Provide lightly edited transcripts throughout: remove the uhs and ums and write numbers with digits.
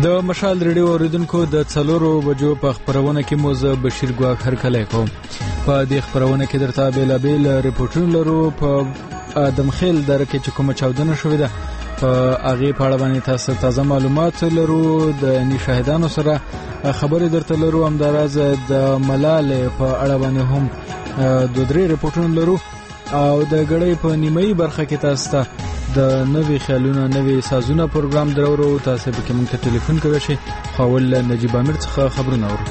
د مشال ریډیو اوریدونکو د 4 بجو په خبرونه کې مو زه بشیر ګواک هرکلی کوم. په دې خبرونه کې درته بیلابیل ریپورټونه لرو. په آدمخیل دره کې چې کومه چاودنه شوې ده په هغې په اړه باندې تاسو تازه معلومات لرو. د شاهدانو سره خبرې درته لرو. همداراز د ملالې په اړه باندې هم 2-3 ریپورټونه لرو او د غړې په نیمایي برخه کې تاسو ته د نوې خیالونه نوې سازونه پروګرام درورو. تاسو به کوم ته ټلیفون کوئ شي خپل نجیب امیر څخه خبرونه اورو.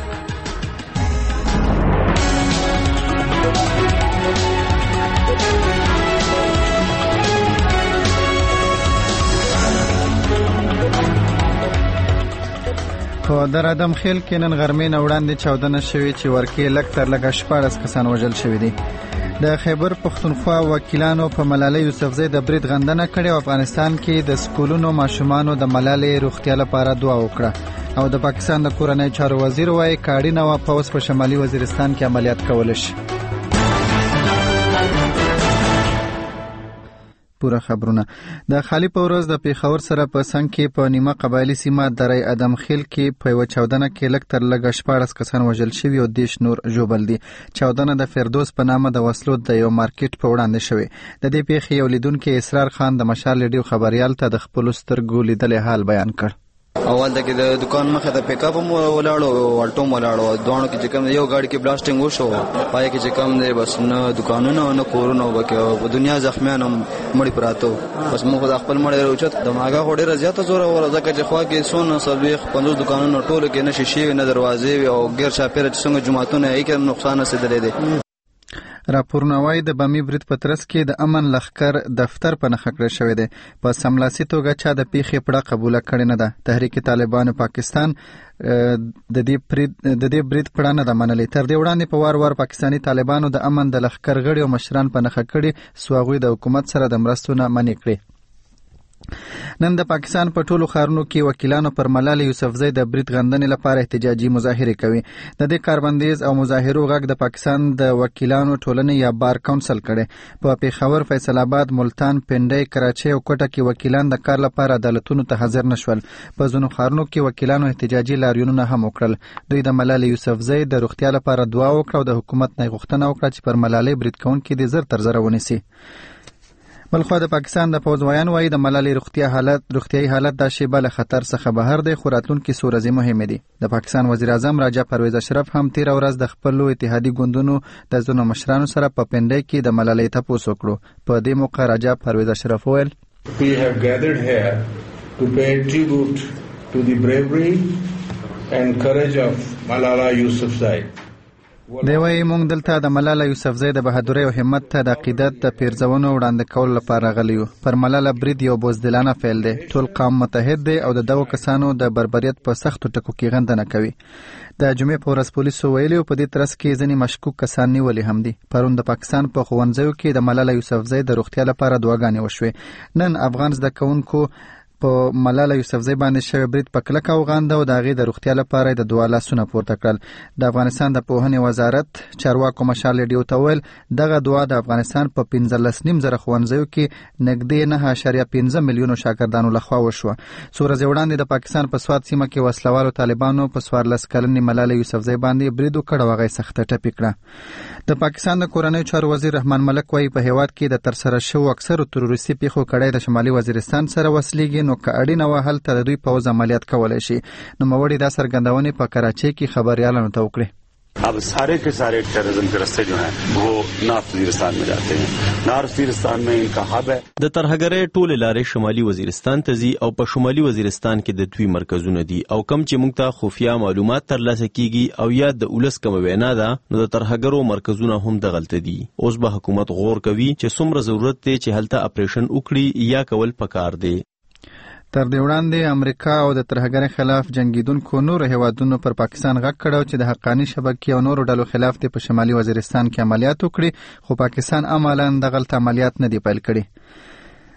په در ادم خیل کې نن غرمې نه وړاندې چاودنه شوې چې ورکې لږ تر لږه 14 کسان وژل شوي دي. د خیبر پښتونخوا وکیلانو په ملالۍ یوسفزۍ د برید غندنه کړې او افغانستان کې د سکولونو ماشومانو د ملالۍ روغتیا لپاره دعا وکړه او د پاکستان د کورنۍ چارو وزیر وایي کاړي نو پوس په شمالي وزیرستان کې عملیات کول شي. پورا خبرونه د خالی په ورځ د پیښور سره په څنګ کې په نیمه قبایلی سیمه درې ادم خیل کې په یو چاودنه کې لږ تر لږه 14 کسان وژل شوي او 10 نور ژوبل دي. چاودنه د فردوس په نامه د وسلو د یو مارکیټ په وړاندې شوې. د دې پیښې یو لیدونکو اسرار خان د مشال ریډیو خبريال ته د خپل سترګو لیدلې حال بیان کړ. اول د دکان مخه د پیک اپ مو ولاړو والټو ولاړو دوه کې چې کوم یو گاډي کې بلاسټینګ وشو پای کې چې کوم دی بس نه دکانونه نه کورونه وکړو په دنیا زخمیان مړی پراته بس موږ د خپل مړی روچت دماغه هډه زیاته زور اور ځکه چې خوا کې سون سلويخ 50 دکانونه ټول کې نشي شي نه دروازې او غیر شاپیر چې څنګه جمعهتونه یې کې نقصان رسیدلې دي. راپورونه وايي د بمی برید په ترڅ کې د امن لښکر دفتر په نښه کړی شوی دی. په سملاسي توګه چا د پیښې پړه قبوله کړې نه ده. تحریک طالبان پاکستان د دې برید پړه نه ده منلې. تر دې وړاندې په وار وار پاکستانی طالبانو د امن د لښکر غړي او مشران په نښه کړي سو هغوی د حکومت سره د مرستو نه منع کړي. نن د پاکستان په ټولو ښارونو کې وکیلانو پر ملالۍ یوسفزۍ د برید غندنې لپاره احتجاجي مظاهرې کوي. د دې کاربندیز او مظاهرو غږ د پاکستان د وکیلانو ټولنې یا بار کونسل کړي. په پیښور، فیصل آباد، ملتان، پنډۍ، کراچۍ او کوټه کې وکیلان د کار لپاره عدالتونو ته حاضر نشول. په ځینو ښارونو کې وکیلانو احتجاجي لاریونونه هم وکړل. دوی د ملالۍ یوسفزۍ د روغتیا لپاره دعا وکړه او د حکومت نه غوښتنه وکړه چې پر ملالۍ برید کوونکي دې زر تر زره ونیسي. بلخو د پاکستان د پوځ وایان وایي د ملالۍ روغتیايي حالت د شیبه له خطر څخه بهر دی خو راتلونکي څو ورځې مهمې دي. د پاکستان وزیر اعظم راجا پرویز اشرف هم تیر ورځ د خپلو اتحادي ګوندونو د ځینو مشرانو سره په پنډۍ کې د ملالۍ تپوس وکړو. په دې موقع راجا پرویز اشرف وویل We have gathered here to pay tribute to the bravery and courage of Malala Yousafzai. دی وایي موږ دلته د ملاله یوسفزۍ د بهادرۍ او همت ته د عقیدت د پیرزونو وړاندې کولو لپاره راغلي یو. پر ملاله برید یو بزدلانه فعل دی. ټول قوم متحد دی او د دغو کسانو د بربریت په سختو ټکو کې غندنه کوي. د جمعې په ورځ پولیسو ویلي په دې ترڅ کې ځینې مشکوک کسان نیولي هم دي. پرون د پاکستان په ښوونځیو کې د ملاله یوسفزۍ د روغتیا لپاره دعاګانې وشوې. نن افغان زده کوونکو په ملاله یوسفزۍ باندې شوی برید په کلکه وغانده او د هغې د روغتیا لپاره د دعا لاسونه پورته کړل. د افغانستان د پوهنې وزارت چارواکو مشال ریډیو ته ویل دغه دعا د افغانستان په 15.5 ښوونځیو کې نږدې 9.15 میلیونو شاګردانو لخوا وشوه. څو ورځې وړاندې د پاکستان په سوات سیمه کې وسلوالو طالبانو په 14 کلنې ملاله یوسفزۍ باندې برید وکړ او هغه یې سخته ټپي کړه. د پاکستان د کورنۍ چارو وزیر رحمان ملک وایي په هیواد کې د ترسره شوو اکثرو تروریستي پیښو کړۍ د شمالي وزیرستان سره وسلېږي نو که اړینه وه هلته د دوی پوځ عملیات کولی شي. نوموړي دا څرګندونې په کراچۍ کې خبریالانو ته وکړې. अब सारे के सारे टेररिज्म के रास्ते जो हैं वो नॉर्थ वजीरिस्तान में जाते हैं. नॉर्थ वजीरिस्तान में इनका हब है. د ترهګرۍ ټولې لارې شمالي وزیرستان ته ځي او په شمالي وزیرستان کې د دوی مرکزونه دي او کم چې موږ ته خفیه معلومات ترلاسه کیږي او یا د ولس کومه وینا ده نو د ترهګرو مرکزونه هم دغلته دي. اوس به حکومت غور کوي چې څومره ضرورت دی چې هلته اپریشن وکړي یا کول پکار دی. تر دې وړاندې امریکا او د ترهګرۍ خلاف جنگیدونکو نورو هیوادونو پر پاکستان غږ کړی چې د حقاني شبکې او نورو ډلو خلاف دې په شمالي وزیرستان کې عملیات وکړي خو پاکستان عملاً دغلته عملیات نه دي پیل کړي.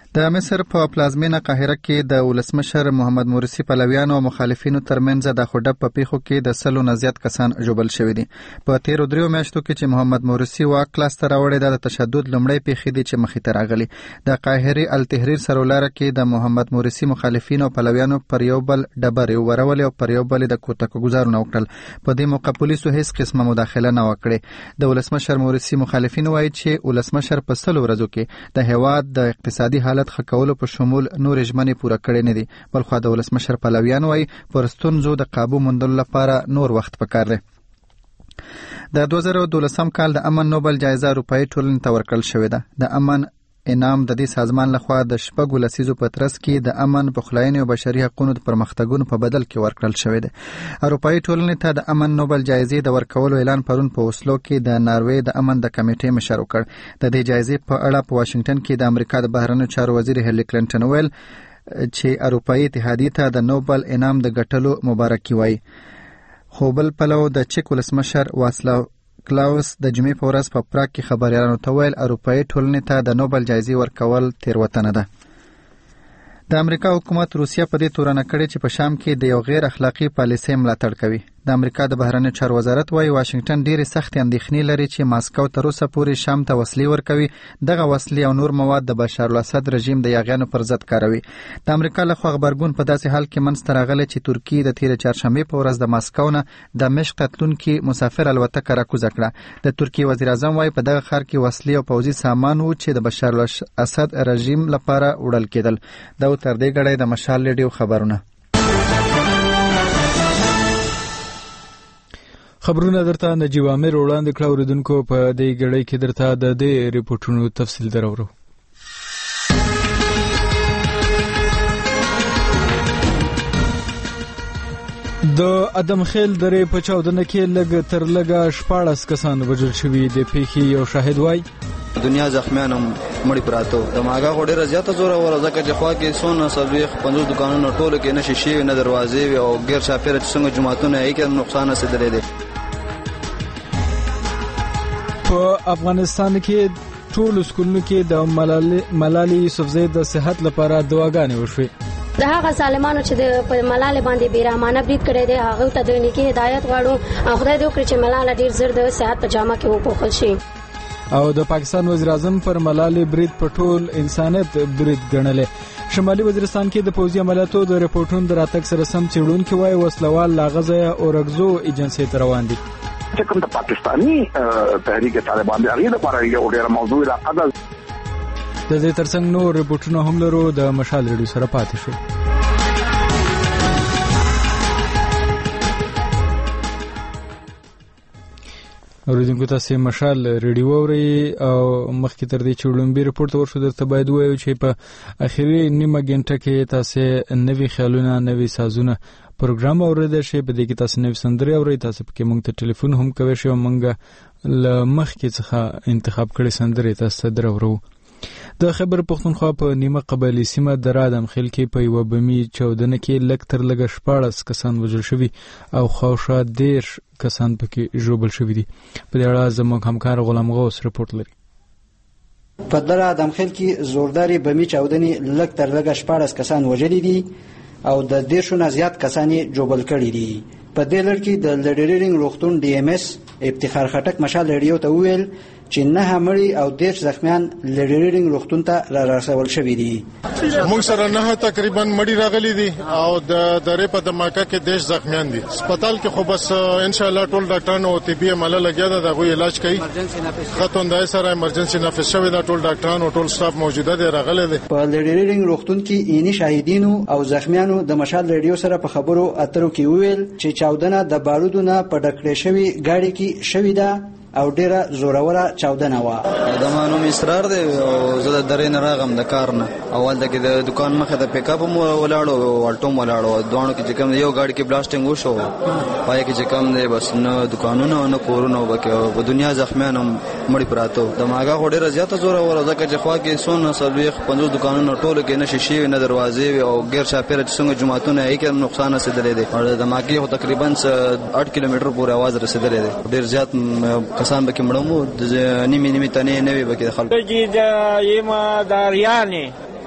د مصر په پلازمینه قاهره کې د ولسمشر محمد مرسی پلویانو او مخالفینو ترمنځ د خډب په پیښو کې د 100 نه زیات کسان ژوبل شوي دي. په تیرو 3 میاشتو کې چې محمد مرسی واک لاسته راوړی د تشدد لومړی پیښې دي چې مخې ته راغلي. د قاهره التحریر سرولاره کې د محمد مرسی مخالفینو او پلویانو پر یو بل ډبرې ورولې او پر یو بل د کوتک گزارونه وکړل. په دې موقع پولیسو هیڅ قسمه مداخله نه وکړه. د ولسمشر مرسی مخالفین وایي چې ولسمشر په 100 ورځو کې د هیواد د اقتصادي حالت خکولو په شمول نور ژمنې پوره کړې نه دي. بلخو د ولسمشر پلویان وایي پر ستونزو د قابو موندلو لپاره نور وخت پکار دی. د 2012 کال د امن نوبل جایزه اروپایي ټولنې ته ورکړل شوې ده. د امن انعام د دې سازمان لخوا د 4 لسیزو په ترڅ کې د امن، پخلاینې او بشري حقوقو د پرمختګونو په بدل کې ورکړل شوی دی. اروپایي ټولنې ته د امن نوبل جایزې د ورکولو اعلان پرون په اوسلو کې د ناروې د امن د کمیټې مشر وکړ. د دې جایزې په اړه په واشنگټن کې د امریکا د بهرنیو چارو وزیر هیلری کلینټن ویل چې اروپایي اتحادیې ته د نوبل انعام د ګټلو مبارکي وایي. خو بل پلو د چک ولسمشر واسلاو کلاوس د جمعې په ورځ په پراګ کې خبريالانو ته ویل اروپایي ټولنې ته د نوبل جایزې ورکول تیروتنه ده. د امریکا حکومت روسیه په دې تورنه کړې چې په شام کې د یو غیر اخلاقی پالیسۍ ملاتړ کوي. د امریکا د بهرنیو چارو وزارت وايي واشنگټن ډېرې سختې اندېښنې لري چې ماسکو تر اوسه پورې شام ته وسلې ورکوي. دغه وسلې او نور مواد د بشار الاسد رژیم د یاغیانو پر ضد کاروي. د امریکا لخوا خبرګون په داسې حال کې منځته راغلی چې ترکیه د تیر چهارشنبه په ورځ د ماسکو نه د دمشق تلونکي مسافر الوتکه راکوزه کړه. د ترکیه وزیر اعظم وايي په دغه ښار کې وسلې او پوځي سامان وو چې د بشار الاسد رژیم لپاره وړل کېدل. دا تر دې غړې د مشال ریډیو خبرونه. خبرونه درته نجیب عامر وړاندې کړه. اوریدونکو په دې غړې کې درته د دې ریپورتونو تفصیل درورو. د ادم خیل درې په چاودنه کې لږ تر لږه 14 کسان وژل شوي. د پیښې یو شاهد وایي دنیا زخمیان هم مړي پراته. د ماګه غوډه زیاته زوره ورځکه چې خوا کې سونه سلويخ 50 دکانونو ټولو کې نشي شي نه دروازې او غیر شاپیر څنګه جماعتونه یې کې نقصان رسیدلې دي. په افغانستان کې ټول سکولونو کې د ملالۍ یوسفزۍ د صحت لپاره دعاګانې وشوې. د هغه ظالمانو چې د ملالۍ باندې بیرحمانه برید کړی دی هغه ته د نیکی هدایت غواړو. خدای دې وکړي چې ملالۍ ډیر زر د صحت په جامه کې وپوښل شي. او د پاکستان وزیر اعظم پر ملالۍ برید په ټول انسانیت برید ګڼلې. شمالي وزیرستان کې د پوځي عملیاتو د ریپورتونو د راتګ سره سم څېړونکي وایي وسلوال لاغزه اورګزو ایجنسۍ ته روان دي. چې کوم د پاکستاني تحریک طالبان دی هغه لپاره یو ډېر موضوع راځي. د دې ترڅنګ نور ریپورتونه هم لرو. د مشال ریډیو سره پاتې شئ. اوریدونکو تاسو مشال ریډیو اورئ او مخکې تر دې چې وړاندې ریپورت ورشو درته باید وایو چې په اخیری نیمه غنټه کې تاسو نوي خیالونه نوي سازونه پروګرام اوریدل شي. په دې کې تاسو نوي سندرې اورئ. تاسو پکې موږ ته ټلیفون هم کوئ شو موږ ل مخکې څخه انتخاب کړي سندرې تاسو درورو. د خیبر پختونخوا په نیمه قبایلي سیمه د ادم خیل کې په یو بمي چاودنه کې لږ تر لږه 14 کسان وژل شوي او خاوشا 10 کسان پکې ژوبل شوي دي. په دې اړه زموږ همکار غلام غوث رپورټ لري. په در ادم خیل کې زورداري بمي چاودنې لږ تر لږه 14 کسان وژلي دي او د 10 نه زیات کسان ژوبل کړي دي. په دې لړ کې د لډریرینګ روغتون ډي ام اس افتخار خټک مشال ریډیو ته ویل چې 9 مړي او 10 زخمیان لډریرینګ روغتون ته را رسول شوي دي. موږ سره 9 تقریبا مړي راغلي دي او د درې په دماکه کې 10 زخمیان دي. هسپتال کې خو بس ان شاء الله ټول ډاکټرانو او طبي عمله لګیا ده دغه علاج کوي. خاطوندای سره ایمرجنسي نافذ شوی دا ټول ډاکټرانو ټول سټاف موجوده دي راغلي دي. په لډریرینګ روغتون کې اینی شاهدینو او زخمیانو د مشال ریډیو سره په خبرو اترو کې ویل چې چاودنه د بارودو نه په ډکړې شوی گاډي کې شوی ده او ډیره زوروره چاودنه و. د مانو اصرار دی او زه د درې نه راغم د کار نه. اول د دکان مخه د پیک اپ ولاړو والټوم ولاړو دوه کې چې کوم یو گاډي کې بلاسټینګ وشو پای کې چې کوم دی بس نه دکانونه نه کورونه وکړو. په دنیا زخمیان هم مړي پراته. د ماګه غوډه زیاته زوره ورځکه چې خوا کې سونه سلويخ 50 دکانونه ټولو کې نشي شي نه دروازې او غیر شاپیر څنګه جماعتونه یې کې نقصان رسیدلې دي. او د ماګه تقریبا 8 کیلومتر پورې आवाज رسیدلې ده. ډیر زیات کسان به کې مړمو د نیمه تنه نه وي به کې خلک چې د یما داریانه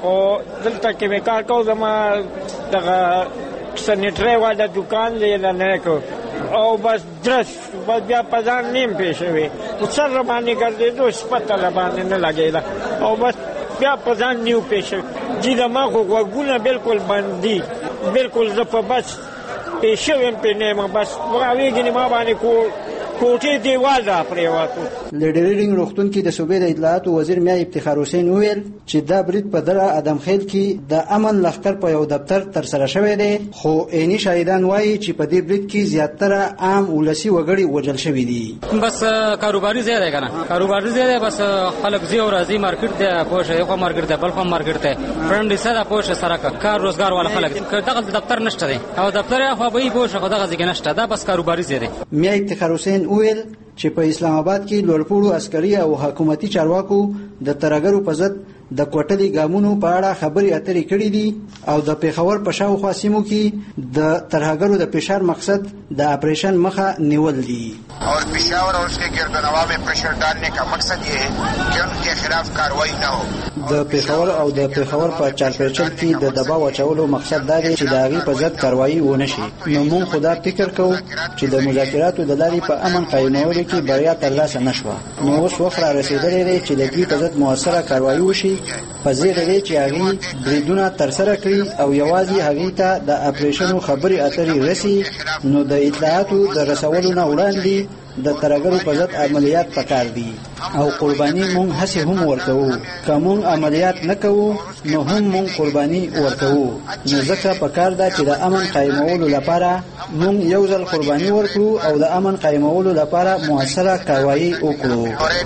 او دلته کې وکړ کو زما دغه سنټری والا دکان لیدل نه کو او بس درس بیا پزان نیم پیښوي او سره باندې ګرځېدو سپتله باندې نه لګېده او بس بیا پزان نیو پیښوي چې زما خو غوږونه بالکل بند دي بالکل زه په بس پیښویم پې نه یم بس راویږي ما باندې کوټې دیوال را پرېوتو. لډریرینګ روغتون کې د صوبې د اطلاعاتو وزیر میا افتخار حسین وویل چې دا برید په دره ادمخیل کې د امن لښکر په یو دفتر ترسره شوی دی خو عیني شاهدان وایي چې په دې برید کې زیاتره عام ولسي وګړي وژل شوي دي. بس کاروباري ځای دی که نه کاروباري ځای دی بس خلک ځي او راځي مارکیټ دی پوه شو یو خوا مارکیټ دی بل خوا مارکیټ دی فرنډیسه ده پوه شو سره کار روزګار والا خلک دغه دفتر نشته دی او دفتر یې خوا به یې پوه شو خو دغه ځای کې نشته دا بس کاروباري ځای دی. میا افتخار حسین وویل چې په اسلام آباد کې لوړپوړو عسکري او حکومتي چارواکو د ترهګرو په ضد د کوټلي ګامونو په اړه خبرې اترې کړې دي او د پیښور په شاوخوا سیمو کې د ترهګرو د فشار مقصد د اپریشن مخه نیول دي और पेशावर और उसके गिरदनवा में प्रेशर डालने का मकसद ये है कि उनके खिलाफ कार्रवाई न हो. د پیښور او د پیښور په چارپیچل کې د دباو اچولو مقصد دا دی چې د هغې په ضد کاروایي ونه شي. نو موږ خدا فکر کوو چې د مذاکراتو د لارې په امن قایمولو کې بریا ترلاسه نه شوه. نو اوس وخت را رسېدلی دی چې د دوی په ضد مؤثره کاروایي وشي په زیری دی چې هغې بریدونه ترسره کړي او یوازې هغې ته د اپریشنو خبرې اترې رسي. نو د اطلاعاتو د رسولو نه وړاندې د ترهګرو په ضد عملیات پکار دي او قرباني مونږ هسې هم ورکوو. که مونږ عملیات نه کوو نو هم مونږ قرباني ورکوو. نو ځکه پکار ده چې د امن قایمولو لپاره مونږ یو ځل قرباني ورکړو او د امن قایمولو لپاره مؤثره کاروایي وکړو.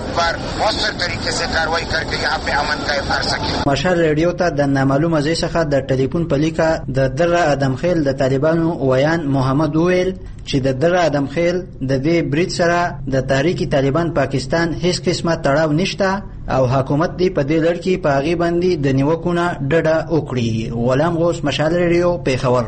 مشال ریډیو ته د نامعلومه ځای څخه د ټلیفون په لیکه د دره ادمخیل د طالبانو ویان محمد وویل چې د دره ادمخیل د دې برید سره د تحریک طالبان پاکستان هیڅ قسمه تړاو نشته او حکومت دې په دې لړ کې په هغې باندې د نیوکو نه ډډه وکړي. غلام غوث مشال ریډیو پیښور.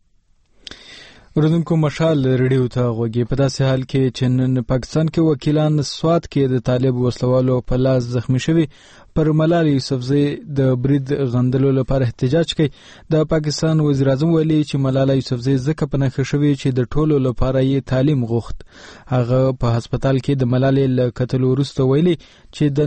اوریدونکو مشال ریډیو ته غوږی. په داسې حال کې چې نن پاکستان کې وکیلان سوات کې د طالب وسلوالو په لاس زخمی شوي پر ملال یوسفزۍ د برید غندلو لپاره احتجاج کوي. د پاکستان وزیر اعظم ویلي چې ملاله یوسفزۍ ځکه په نښه شوې چې د ټولو لپاره یې تعلیم غوښت. هغه په هسپتال کې د ملالې له کتلو وروسته ویلي چې د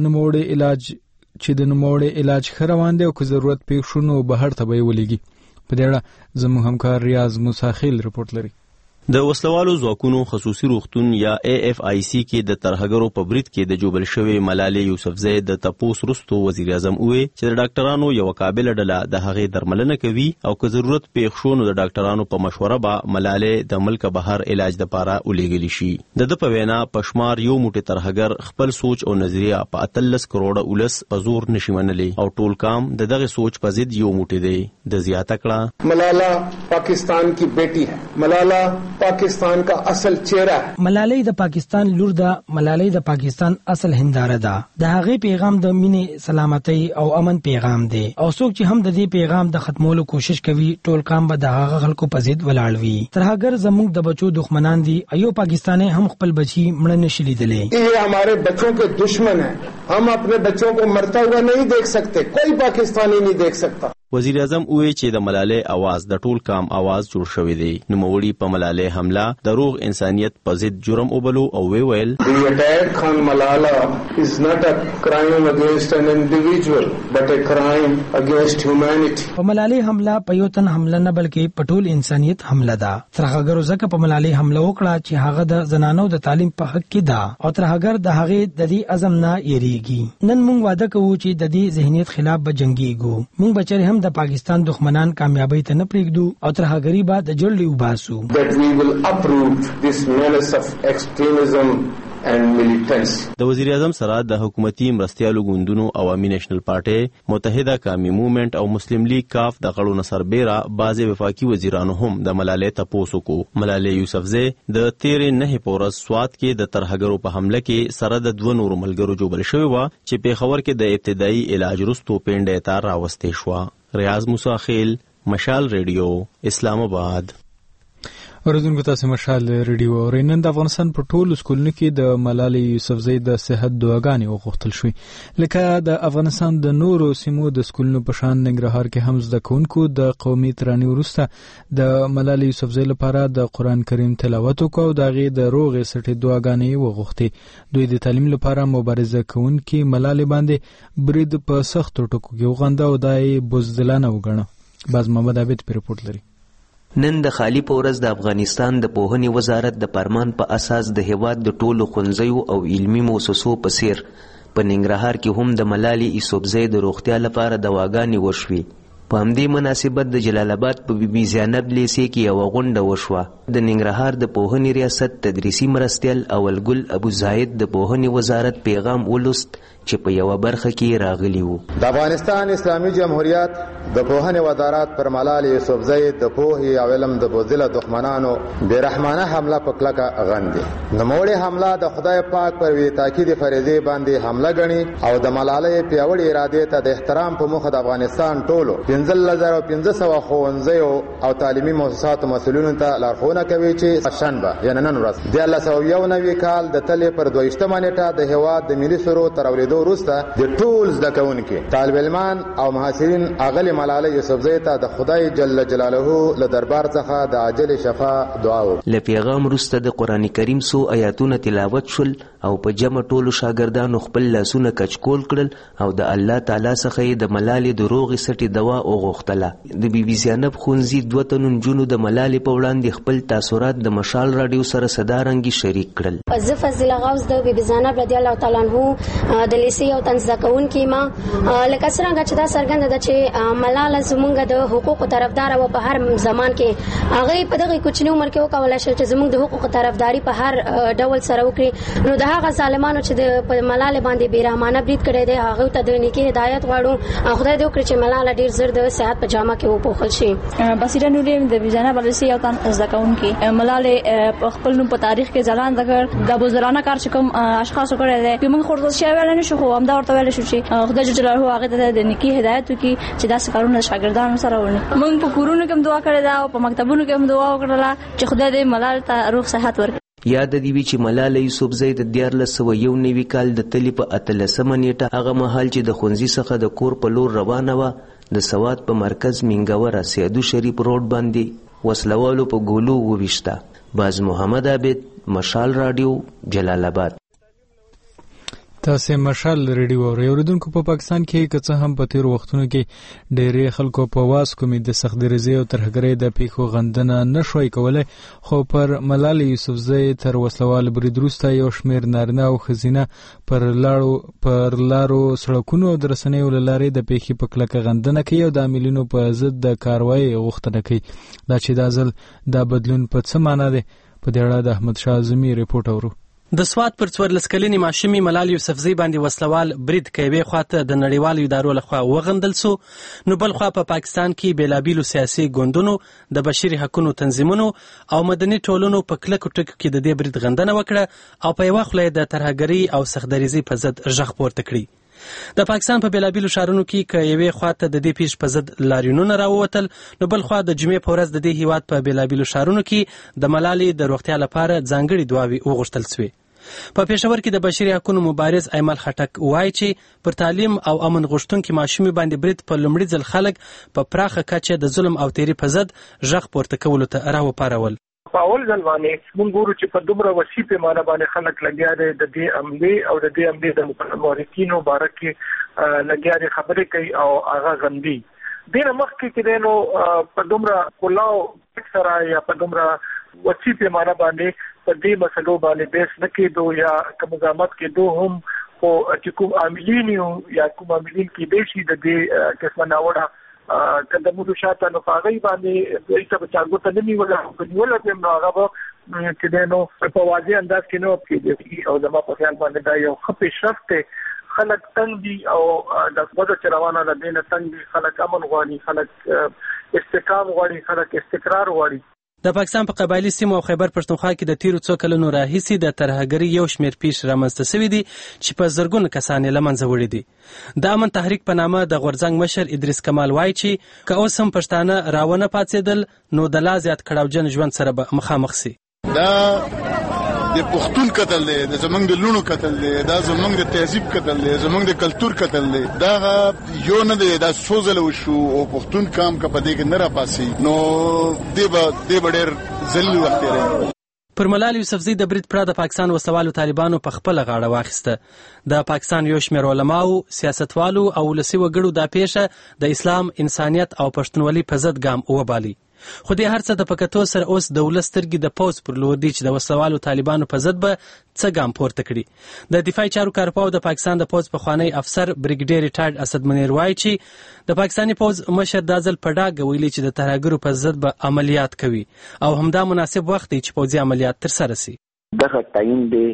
نوموړې علاج ښه روان دی او که ضرورت پېښ شو نو بهر ته به یې ولیږي. په دې اړه زموږ همکار ریاض موساخیل رپورټ لري. د وسلوالو ځواکونو خصوصي روغتون یا AFIC کې د ترهګرو په برید کې د جوبل شوی ملالې یوسفزۍ د تپوس وروسته وزیر اعظم وویل چې د ډاکټرانو یو قابل ډله د هغې درملنه کوي او که ضرورت پېښ شو نو د ډاکټرانو په مشوره به ملالې د ملک بهر علاج لپاره ولیږلی شي. د ده په وینا په شمار یو موټی ترهګر خپل سوچ او نظریه په 13 کروڑه ولس په زور نشي منلی او ټول کام د دغه سوچ په ضد یو موټی دی. د زیاته کړه ملاله پاکستان کی بیٹی ہے, ملاله پاکستان کا اصل چہرہ ہے. ملالۍ د پاکستان لور ده. ملالۍ د پاکستان اصل هنداره ده. د هغې پیغام د مینې, سلامتۍ او امن پیغام دی او څوک چې هم د دې پیغام د ختمولو کوشش کوي ټول کام به د هغه خلکو په ضد ولاړ وي. ترهګر زموږ د بچو دښمنان دي. ایو پاکستانی هم خپل بچي مړه نشي لیدلی. یہ ہمارے بچوں کے دشمن ہیں. ہم اپنے بچوں کو مرتا ہوا نہیں دیکھ سکتے. کوئی پاکستانی نہیں دیکھ سکتا. وزیر اعظم وویل چې د ملالۍ اواز د ټول کام اواز جوړ شوی دی. نوموړي په ملالۍ حمله د روغ انسانیت په ضد جرم وبلو او ویل The attack on Malala is not a crime against an individual but a crime against humanity. په ملالۍ حمله په یو تن حمله نه بلکې په ټول انسانیت حمله ده. ترهګرو ځکه په ملالۍ حمله وکړه چې هغه د زنانو د تعلیم په حق کې ده او ترهګر د هغې د دې عزم نه یریږي. نن موږ واده کوو چې د دې ذهنیت خلاف به جنګیږو. موږ بچره هم د پاکستان دښمنان کامیابی ته نه پرېږدو او ترهګري به د جړلې وباسو. That we will uproot this menace of extremism and militants. د وزیر اعظم سره د حکومتي مرستیالو ګوندونو عوامي نېشنل پارټي, متحده قومي موومېنټ او مسلم لیگ کاف د غړو نه سربیره بعضې وفاقي وزیرانو هم د ملالۍ تپوس وکړو. ملالۍ یوسفزۍ د تېرې 9 په ورځ سوات کې د ترهګرو په حمله کې سره د 2 نورو ملګرو جوبل شوې وه چې پېښور کې د ابتدایي علاج وروستو پینډۍ ته راوستې شوه. ریاض موساخیل, مشال ریډیو, اسلام آباد. اوریدونکو تاسو مشال ریډیو اورینن د افغانستان په ټولو سکولونو کې د ملالۍ یوسفزۍ د صحت دعاګانې وغوښتل شوې لکه د افغانستان د نورو سیمو د سکولونو په شان ننګرهار کې هم زده کوونکو د قومي ترانې وروسته د ملالۍ یوسفزۍ لپاره د قرآن کریم تلاوت وکړ او د هغې د روغې سټې دعاګانې وغوښتې دوی د تعلیم لپاره مبارزه کوونکي ملالۍ باندې برید په سختو ټکو کې وغنده او دا یې بزدلانه وګڼه. باز محمد عابد په رپورټ لري. نن د خالی په ورځ د افغانستان د پوهنې وزارت د فرمان په اساس د هیواد د ټولو ښوونځیو او علمي مؤسسو په څیر په ننګرهار کې هم د ملالۍ یوسفزۍ د روغتیا لپاره دواګانې وشوې. په همدې مناسبت د جلال آباد په بی بی زینب لیسې کې یوه غونډه وشوه. د ننګرهار د پوهنې ریاست تدریسي مرستیال اولګل ابو زاید د پوهنې وزارت پیغام ولوست چې په یوه برخه کې راغلی وو. د افغانستان اسلامي جمهوریت د پوهنې وزارت پر ملالۍ یوسفزۍ د پوهې او علم د بزدله دښمنانو بېرحمانه حمله په کلکه غندي. نوموړې حمله د خدای پاک پر وی تاکید فریضې باندې حمله ګڼي او د ملالۍ پیاوړې ارادې ته د احترام په موخه د افغانستان ټولو 15,500 ښوونځیو او تعلیمي مؤسساتو مسؤلینو ته لارښوونه کوي چې شنبه یعنې نن ورځ د 1991 کال د تلې پر 22 نیټه د هېواد د ملي سرود تر اورېدو وروسته د ټول زده کوونکي طالب علمان او محصلین اغلې ملالۍ یوسفزۍ ته د خدای جل جلاله له دربار څخه د عاجل شفا دعا وکړه. له پیغام وروسته د قرآن کریم څو آیاتونه تلاوت شول او په جمع ټولو شاګردانو خپل لاسونه کچکول کړل او د الله تعالی څخه یې د ملالۍ د روغې سټې دوا وغوښتله. د بی بي زینب ښوونځي 2 تنو نجونو د ملالۍ په وړاندې خپل تاثرات د مشال راډیو سره صدارنګي شریک کړل. زه فضیله غوث د بی بي زینب رضی الله تعالی عنها د لیسې او تنزده کوونکي ما لکه څرنګه چې دا څرګنده ده چې ملاله زموږ د حقوقو طرفدار و په هر زمان کې هغه په دغه کوچنی عمر کې وکولای شي چې زموږ د حقوقو طرفداري په هر ډول سره وکړي. نو د هغه ظالمانو چې د ملاله باندې بیرحمانه برید کړی دی هغه ته د نیکي هدایت غواړو. خدای دې وکړي چې ملاله ډیر زر د صحت په جامه کې وپوښل شي. بصیره نوریم د بی زینب لیسې او تنزده کوونکي ملاله په خپل نوم په تاریخ کې ځلانده کړ. د بزرګانه کار چې کوم اشخاص کړی دی موږ خورځ شوی ویل نه شو خو همدا ورته ویل شو چې خدای جل جلاله هغه ته د نیکي هدایت وکړي چې داسې کارونه شاګردانو سره ونکړي. موږ په کورونو کې هم دعا کړې ده او په مکتبونو کې هم دعا وکړله چې خدای دې ملالۍ ته روغ صحت ورکړي. یاد دی وی چې ملالۍ یوسفزۍ د 1991 کال د تلې په 18 نیټه هغه مهال چې د ښوونځي څخه د کور په لور روانه وه د سوات په مرکز مینګوره سیدو شریف روډ باندې وسلوالو په ګولو وویشته. باز محمد عابد مشال راډیو جلال آباد. تاسو مشال ریډیو اوریدونکو په پاکستان کې که څه هم په تیر وختونو کې ډېری خلکو په واس کومې د سختګریزۍ او ترهګرۍ د پیښو غندنه نشوای کولای خو پر ملالۍ یوسفزۍ تر وسلوال برید وروسته یو شمېر نارینه او ښځینه پر لارو سړکونو او د رسنیو له لارې د پیښې په کلکه غندنه کوي او د عاملینو په ضد د کاروایۍ غوښتنه کوي. دا چې دا ځل دا بدلون په څه معنا دی په دې اړه د احمدشاه اعظمي رپورټ اورو. د سوات پر 14 کلنې ماشومې ملالۍ یوسفزۍ باندې وسلوال برید کوي خواته د نړیوالو ادارو لخوا وغندل سو. نو بل خوا په پاکستان کې بیلابیلو سیاسي ګوندونو د بشري حقوقو تنظیمونو او مدني ټولنو په کلکو ټکو کې د دې برید غندنه وکړه او په یوه خوله د ترهګرۍ او سختدریزۍ په ضد غږ پورته کړي. د پاکستان په بیلابیلو ښارونو کې که یوې خواته د دې پیښې په ضد لاریونونه راووتل نو بل خوا د جمعې په ورځ د دې هیواد په بیلابیلو ښارونو کې د ملالۍ د روغتیا لپاره ځانګړې دعاوې وغوښتل سوې. په پېښور کې د بشري حقوقو مبارز ایمل خټک وایي چې پر تعلیم او امن غوښتونکي ماشومې باندې برید په لومړي ځل خلک په پراخه کچه د ظلم او تیري په ضد غږ پورته کولو ته راوپارول. په اول ځل باندې موږ ګورو چې په دومره وسیع پیمانه باندې خلک لګیا دي د دې عملې او د دې عملې د مورخینو باره کې لګیا دي خبرې کوي او هغه غندي. ډېره مخکې چې نو په دومره کلاو سره یا په دومره وسیع پیمانه باندې په دې مسلو باندې بحث نه کېدو یا که مزاحمت کېدو هم خو چې کوم عاملین یا کوم عاملین کېدای شي د دې قسمه ناوړه قدمونو شاته نو په هغوی باندې دوی ته به چارګو ته نه نیوله که نیوله به نو هغه به چې دی نو په واضح انداز کې نه کېدی او زما په خیال باندې دا یو ښه پیشرفت دی. خلک تنګ دي او د وضع چې روانه ده دې نه تنګ دي. خلک امن غواړي، خلک استحکام غواړي، خلک استقرار غواړي. د پاکستان په قبایلی سیمو او خیبر پښتونخوا کې د تیرو څو کلونو راهیسې د ترهګرۍ یو شمېر پیښ رامنځته شوي دي چې په زرګونو کسان یې له منځه وړي دي. د امن تحریک په نامه د غورځنګ مشر ادریس کمال وایي چې که اوس هم پښتانه راونه پاڅېدل نو د لا زیات کړاوجن ژوند سره به مخامخ سي. دا د پښتون قتل دی، د زمونږ د لونو قتل دی، دا زمونږ د تهذیب قتل دی، زمونږ د کلتور قتل دی. دا یو نه دی، دا سوزل وشو او پښتون کام کا پدې کې نه را پاسي نو دی به ډېر ذلیل وخت دی. پر ملال یوسفزۍ د برید پړه د پاکستان وسلوالو طالبانو په خپله غاړه واخیسته. د پاکستان یو شمېر علماو، سیاستوالو او ولسي وګړو دا پیښه د اسلام، انسانیت او پښتونولي په ضد ګام وبالي. خو دې هر څه د پکتو سره اوس د ولس سترګې د پوځ پر لور دي چې د وسلوالو طالبانو په ضد به څه ګام پورته کړي. د دفاعي چارو کارپوه د پاکستان د پوځ پخوانی افسر بریګیډیر ریټایرډ اسد منیر وایي چې د پاکستاني پوځ مشر دا ځل په ډاګه ویلي چې د ترهګرو په ضد به عملیات کوي او همدا مناسب وخت دی چې پوځي عملیات ترسره سي. دغه تعین دی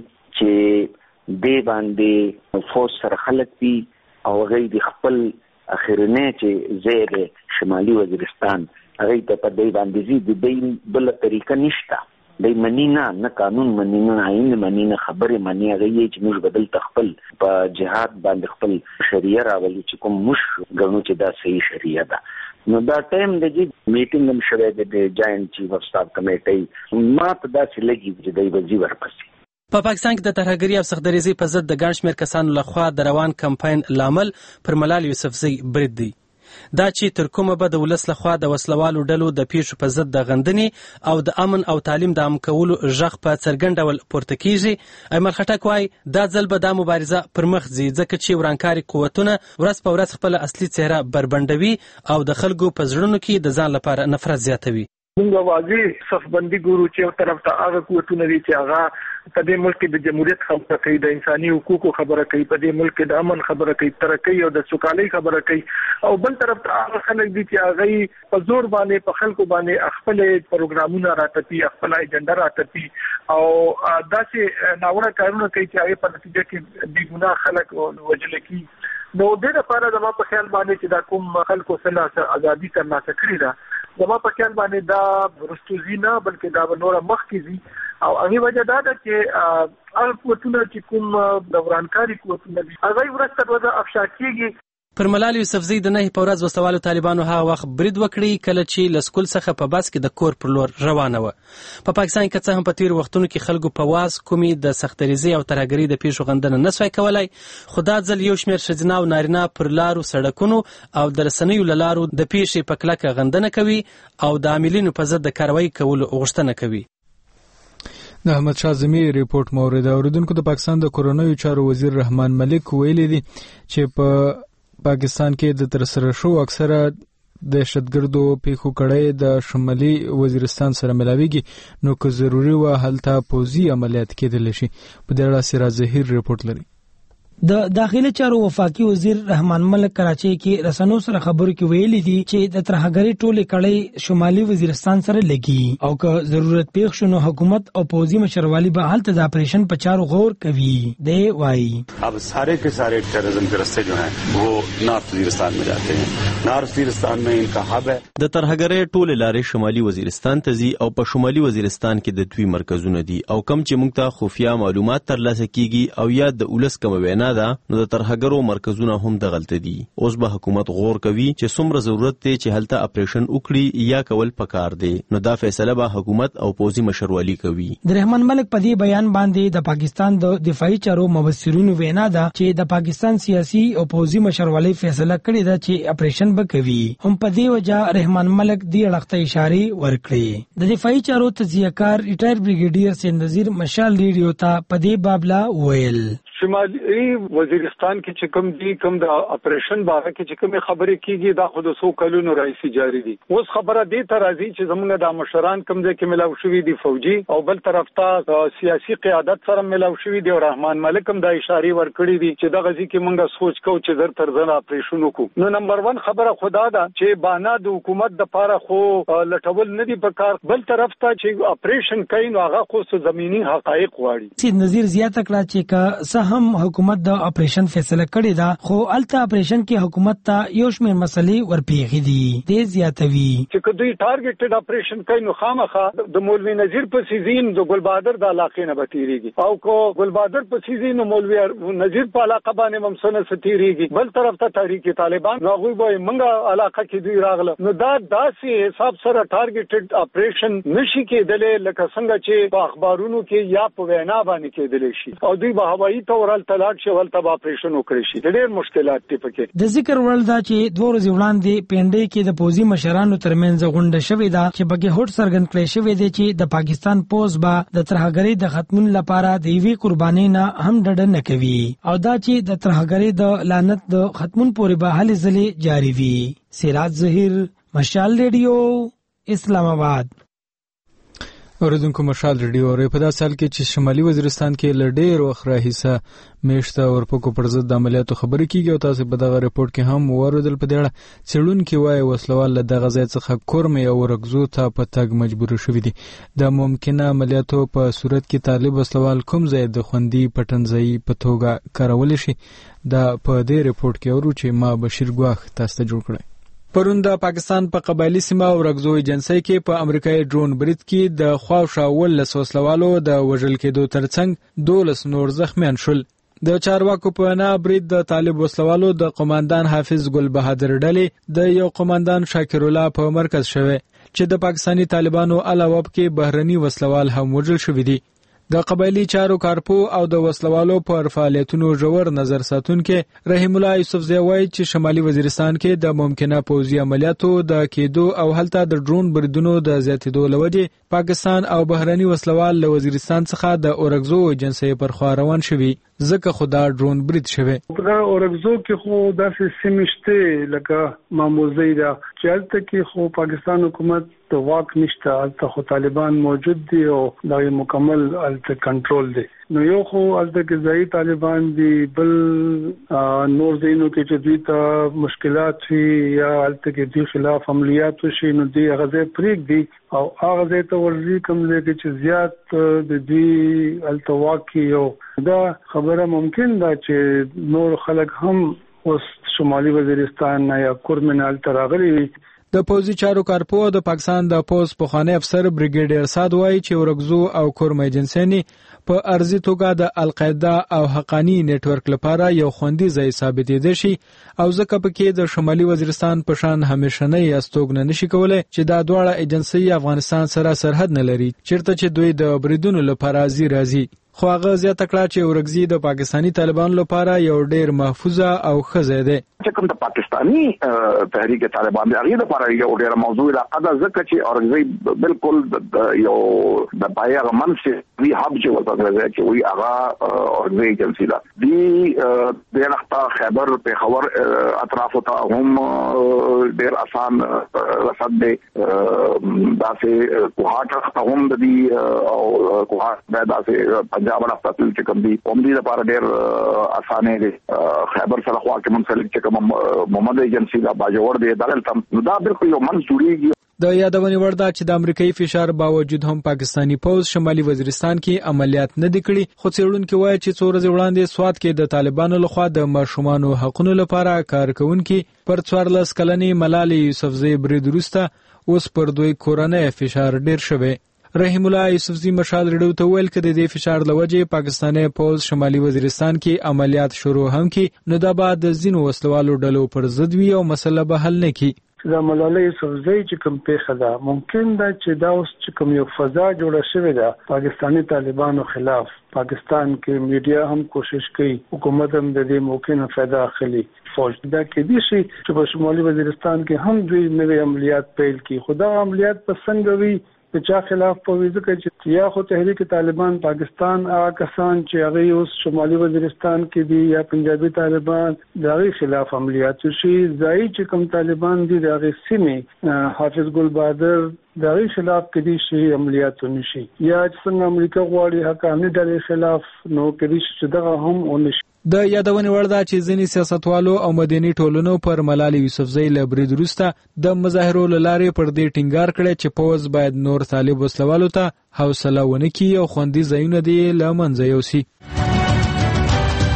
چې دې باندې فوج سره خلک دي او هغوی د خپل اخرنی چې ځای دی شمالي وزیرستان هغه ته په دې باندې زی د دې بل طریقه نشته. د منی نه قانون منی نه عین منی نه خبره منی هغه چې موږ بدل تخپل په جهاد باندې خپل شریعه راولي چې کوم مش غنو چې دا صحیح شریعه ده. نو دا ټایم د میټینګ هم شوه د جاینټ چیف اف سټاف کمیټي ما ته دا چې لګي چې دای وزي ورپسې. په پاکستان کې د ترهګرۍ او سختدریزۍ په ضد د ګڼ شمېر کسانو لخوا د روان کمپاین لامل پر ملال یوسفزۍ برید دی. دا چې تر کومه به د ولس لخوا د وسلوالو ډلو د پیښو په ضد د غندنې او د امن او تعلیم د عام کولو غږ په څرګند ډول پورته کیږي. ایمل خټک وایي دا ځل به دا مبارزه پر مخ ځي ځکه چې ورانکاري قوتونه ورځ په ورځ خپله اصلي څهره بربنډوي او د خلکو په زړونو کې د ځان لپاره نفرت زیاتوي. موږ واضح صفبندي ګورو چې یو طرف ته هغه قوتونه دي چې هغه په دې ملک د جمهوریت خبره کوي، د انساني حقوقو خبره کوي، په دې ملک د امن خبره کوي، ترقۍ او د سوکالۍ خبره کوي، او بل طرف ته هغه خلک دي چې هغه په زور باندې په خلکو باندې خپل پروګرامونه راتپي، خپل ایجنډا راتپي او داسې ناوړه کارونه کوي چې هغه په نتیجه کې بې ګناه خلک وژل کیږي. نو د لپاره زما په خیال باندې چې دا کوم خلکو سره ازادي ترلاسه کړې ده زما په خیال باندې دا ورستوزی نه بلکې دا نور مخ کیږي او هغه وجه دا ده چې هغه قوتونه چې کوم د ورانکاري قوتونه دي هغه ورسته وځه افشا کیږي. پر ملال یوسفزۍ د نهي په ورځ وسلوالو طالبانو هغه وخت برید وکړي کله چې له سکول څخه په بس کې د کور پر لور روانه وه. په پاکستان کې څه هم په تیرو وختونو کې خلکو په واز کومې د سختدریزۍ او ترهګرۍ د پیښو غندنه نه سوای کولی، خو دا ځل یو شمېر ښځینه او نارینه پر لارو، سړکونو او د رسنیو له لارو د پیښې په کلکه غندنه کوي او د عاملینو په ضد د کاروایي کولو غوښتنه کوي. د احمد شاه زمي ریپورت مورد اوریدونکو د پاکستان د کورنیو چارو وزیر رحمان ملک ویلي دي چې په پاکستان کې د ترسره شو اکثره دهشتګردو پیښو کړۍ د شمالي وزیرستان سره ملاویږي نو که ضروري و هلته پوځي عملیات کېدلی شي. په دې اړه سراج ظهیر ریپورت لري. د داخلي چارو وفاقي وزیر رحمان ملک کراچۍ کې رسنو سره خبرو کې ویلي دي چې د ترهګرۍ ټولې کړۍ شمالي وزیرستان سره لګي او که ضرورت پیښ شو نو حکومت او پوځي مشروالی به هلته د اپریشن په چارو غور کوي. دی وایي अब सारे के सारे टेररिज्म के रस्ते जो हैं वो नॉर्थ वजीरिस्तान में जाते हैं. नॉर्थ वजीरिस्तान में इनका हब है. د ترهګرۍ ټولې لارې شمالي وزیرستان ته ځي او په شمالي وزیرستان کې د دوی مرکزونه دي او کم چې موږ ته خفیه معلومات ترلاسه کیږي او یا د ولس کومه وینا ده نو د ترهګرو مرکزونه هم دغلته دي. اوس به حکومت غور کوي چې څومره ضرورت دی چې هلته اپریشن وکړي یا کول پکار دی نو دا فیصله به حکومت او پوځي مشروالی کوي. د رحمان ملک په دې بیان باندې د پاکستان د دفاعي چارو مبصرینو وینا ده چې د پاکستان سیاسي او پوځي مشروالی فیصله کړې ده چې اپریشن به کوي. هم په دې وجه رحمان ملک دې اړخ اشاره ورکړي. د دفاعي چارو تجزیه کار ریټایر بریګیډیر سید نذیر مشال ریډیو ته په دې بابلا ویل شمالي وزیرستان کې چې کوم دي کوم د اپریشن باره کې چې کوم خبرې کیږي دا خود سو کلونو راځي جاری دي. اوس خبره دې ته راځي چې زمونږ د مشران کوم ځای کې ملاو شوی دي فوجي او بل طرف ته سیاسي قیادت سره ملاو شوی دي او رحمان ملک هم د اشاره ورکړي دي چې دغه ځکه موږ سوچ کوو چې زر تر زر اپریشن وکړو. نو نمبر 1 خبره خدا ده چې بانا د حکومت د پاره خو لټول نه دي پکار، بل طرف ته چې اپریشن کوي نو هغه خو زميني حقایق غواړي. سید نذیر زیاته کړه چې که هم حکومت د اپریشن فیصله کړې ده، خو الته اپریشن کې حکومت ته یو شمېر مسلې ورپېښې دي. دې زیاتوي چې دوی ټارګټډ اپریشن کوي نو خامخا د مولوی نذیر په سیزین د ګل بهادر د علاقې نه بتیریږي، او کو ګل بهادر په سیزین مولوی نذیر په علاقه باندې ممسنه ستیریږي. بل طرف ته تحریک طالبان راغوي به منګه علاقه کې دوی راغله. نو دا داسې حساب سره ټارګټډ اپریشن نشي کېدلې لکه څنګه چې په اخبارونو کې یا په وینا باندې کېدلی شي، او دوی به هوایي تور تلاټ شي ولته به اپریشن وکړي شي. ډېر مشکلات دي پکې. د ذکر وړ دا چې 2 ورځې وړاندې پینډۍ کې د پوځي مشرانو ترمنځ غونډه شوې ده چې بګې هوټ څرګند کړی شوی دی چې د پاکستان پوځ به د ترهګرۍ د ختمون لپاره د یوې قربانۍ نه هم ډډه نه کوي، او دا چې د ترهګرۍ د لعنت د ختمون پورې به هلې ځلې جاری وي. سراج ظهیر، مشال ریډیو، اسلام آباد. اوریدونکو مشال ریډیو اوري په داسې حال کې چې شمالي وزیرستان کې له ډېر وخت راهیسه میشته ورپکو پر ضد د عملیاتو خبرې کیږي، او تاسو په دغه ریپورت کې هم واوریدل. په دې اړه څېړونکي وایي وسلوال له دغه ځای څخه کورمې او ورغزو ته په تګ مجبور شوي دي. د ممکنه عملیاتو په صورت کې طالب وسلوال کوم ځای د خوندي پټنځای په توګه کارولی شي، دا په دې ریپورت کې اورو چې ما بشیر ګواخ تاسو ته جوړ کړی. پرون د پاکستان په قبایلی سیمه ورغزو ایجنسی کې په امریکایي ډرون برید کې د خواوشا 19 وسلوالو د وژل کېدو ترڅنګ 12 نور زخمیان شول. د چارواکو په وینا برید د طالب وسلوالو د قوماندان حافظ ګل بهادر ډلې د یو قوماندان شاکر الله په مرکز شوه چې د پاکستانی طالبانو علاوه کې بهرني وسلوال هم وژل شوي دي. د قبایلی چارو کارپو او د وسلوالو پر فعالیتونو ژور نظر ساتونکي رحیم الله یوسفزی وایي چې شمالي وزیرستان کې د ممکنه پوځي عملیاتو د کېدو او هلته د ډرون بریدونو د زیاتېدو لوجې پاکستان او بهرني وسلوال له وزیرستان څخه د اورغزو ایجنسی پر خوا روان شوي، ځکه خو دا ډرون برید شوی. په اورغزو کې خو داسې سیمې شته لکه ماموزی ده چې هلته کې خو پاکستان حکومت د واک نشته، هلته خو طالبان موجود دي او دا مکمل هلته کنټرول دی. نو یو خو هلته کې ځایي طالبان دي، بل نور ځایونو کې چې دوی ته مشکلات وي یا هلته کې دوی خلاف عملیات وشي نو دوی هغه ځای پرېږدي او هغه ځای ته ورځي کوم ځای کې چې زیات د دوی هلته واک کې. او دا خبره ممکن ده چې نور خلک هم اوس شمالي وزیرستان یا کورمن هلته راغلي وي. د پوځي چارو کارپو د پاکستان د پوز پخوانی افسر بریګیډیر سعد وایي چې ورغزو او کورم ایجنسي په ارزي توګه د القاعده او حقانی نتورک لپاره یو خوندي ځای ثابتېدل شي، او ځکه پکې د شمالي وزیرستان په شان همیشنۍ استوګنه نشي کولای چې دا دواړه ایجنسي افغانستان سره سرحد نه لري چیرته چې دوی د بریدونو لپاره راځي. خو هغه زیاته کړه چې اورغزي د پاکستانی طالبان لپاره یو ډېر محفوظه او ښه ځای دی. چې کوم د پاکستانی تحریک طالبان د هغې لپاره یو ډېره موضوع علاقه ده، ځکه چې اورغزي بالکل یو د پایه منځ هب چې ورته چې وایي هغه اورغزي ایجنسي ده. دې نقطه خیبر پېښور اطرافو ته هم ډېر آسان رسد دی، داسې کوهاټ ته هم د دې او کوهاټ داسې پنجاب رافته چې کوم دي قوم دي لپاره ډېر اسانه دي. خیبر سره خوا کې منسلک چې کوم محمد ایجنسي دا باجوړ دی دلته نو دا بالکل یو منځ جوړیږي. د یادونې وړ ده چې د امریکایي فشار باوجود هم پاکستانی پوځ شمالي وزیرستان کې عملیات نه دي کړي، خو څېړونکي وایي چې 4 ورځې وړاندې سوات کې د طالبانو لخوا د ماشومانو حقوقو لپاره کار کوونکي پر 14 کلنې ملالۍ یوسفزۍ برید وروسته اوس پر دوی کورنۍ فشار ډېر شوی. رحیم الله یوسفزی مشال ریډیو ته ویل چې د دې فشار لوجې پاکستاني پوځ شمالي وزیرستان کې عملیات شروع هم کړي نو دا بعد د ځینو وسلوالو ډلو پر ضد وي او مسله به حل نه کړي. دا ملالۍ یوسفزۍ چې کوم پیښه ده ممکن ده چې دا اوس چې کوم یو فضا جوړه شوې ده پاکستانی طالبانو خلاف، پاکستان کې میډیا هم کوشش کوي، حکومت هم د دې ممکنه فایده اخلي. فوج دا کې دي چې په شمالي وزیرستان کې هم دوی نوې عملیات پیل کړي، خو دا عملیات په څنګه وي د چا خلاف په ویزه کې چې یا خو تحریک طالبان پاکستان هغه کسان چې هغه اوس شمالي وزیرستان کې دي یا پنجابي طالبان د هغې خلاف عملیات شي، ځایي چې کوم طالبان دي د هغې سیمې حافظ ګل بهادر د هغې خلاف کدي شي عملیات ونشي، یا چې څنګه امریکا غواړي حقاني ډلې خلاف نو کدي شي چې دغه هم ونشي. د یادونې وړ ده چې ځینې سیاستوالو او مدني ټولنو پر ملالۍ یوسفزۍ له برید وروسته د مظاهرو له لارې پر دې ټینګار کړی چې پوځ باید نور طالب وسلوالو ته حوصله ونه کړي او خوندي ځایونه دې له منځه یوسي.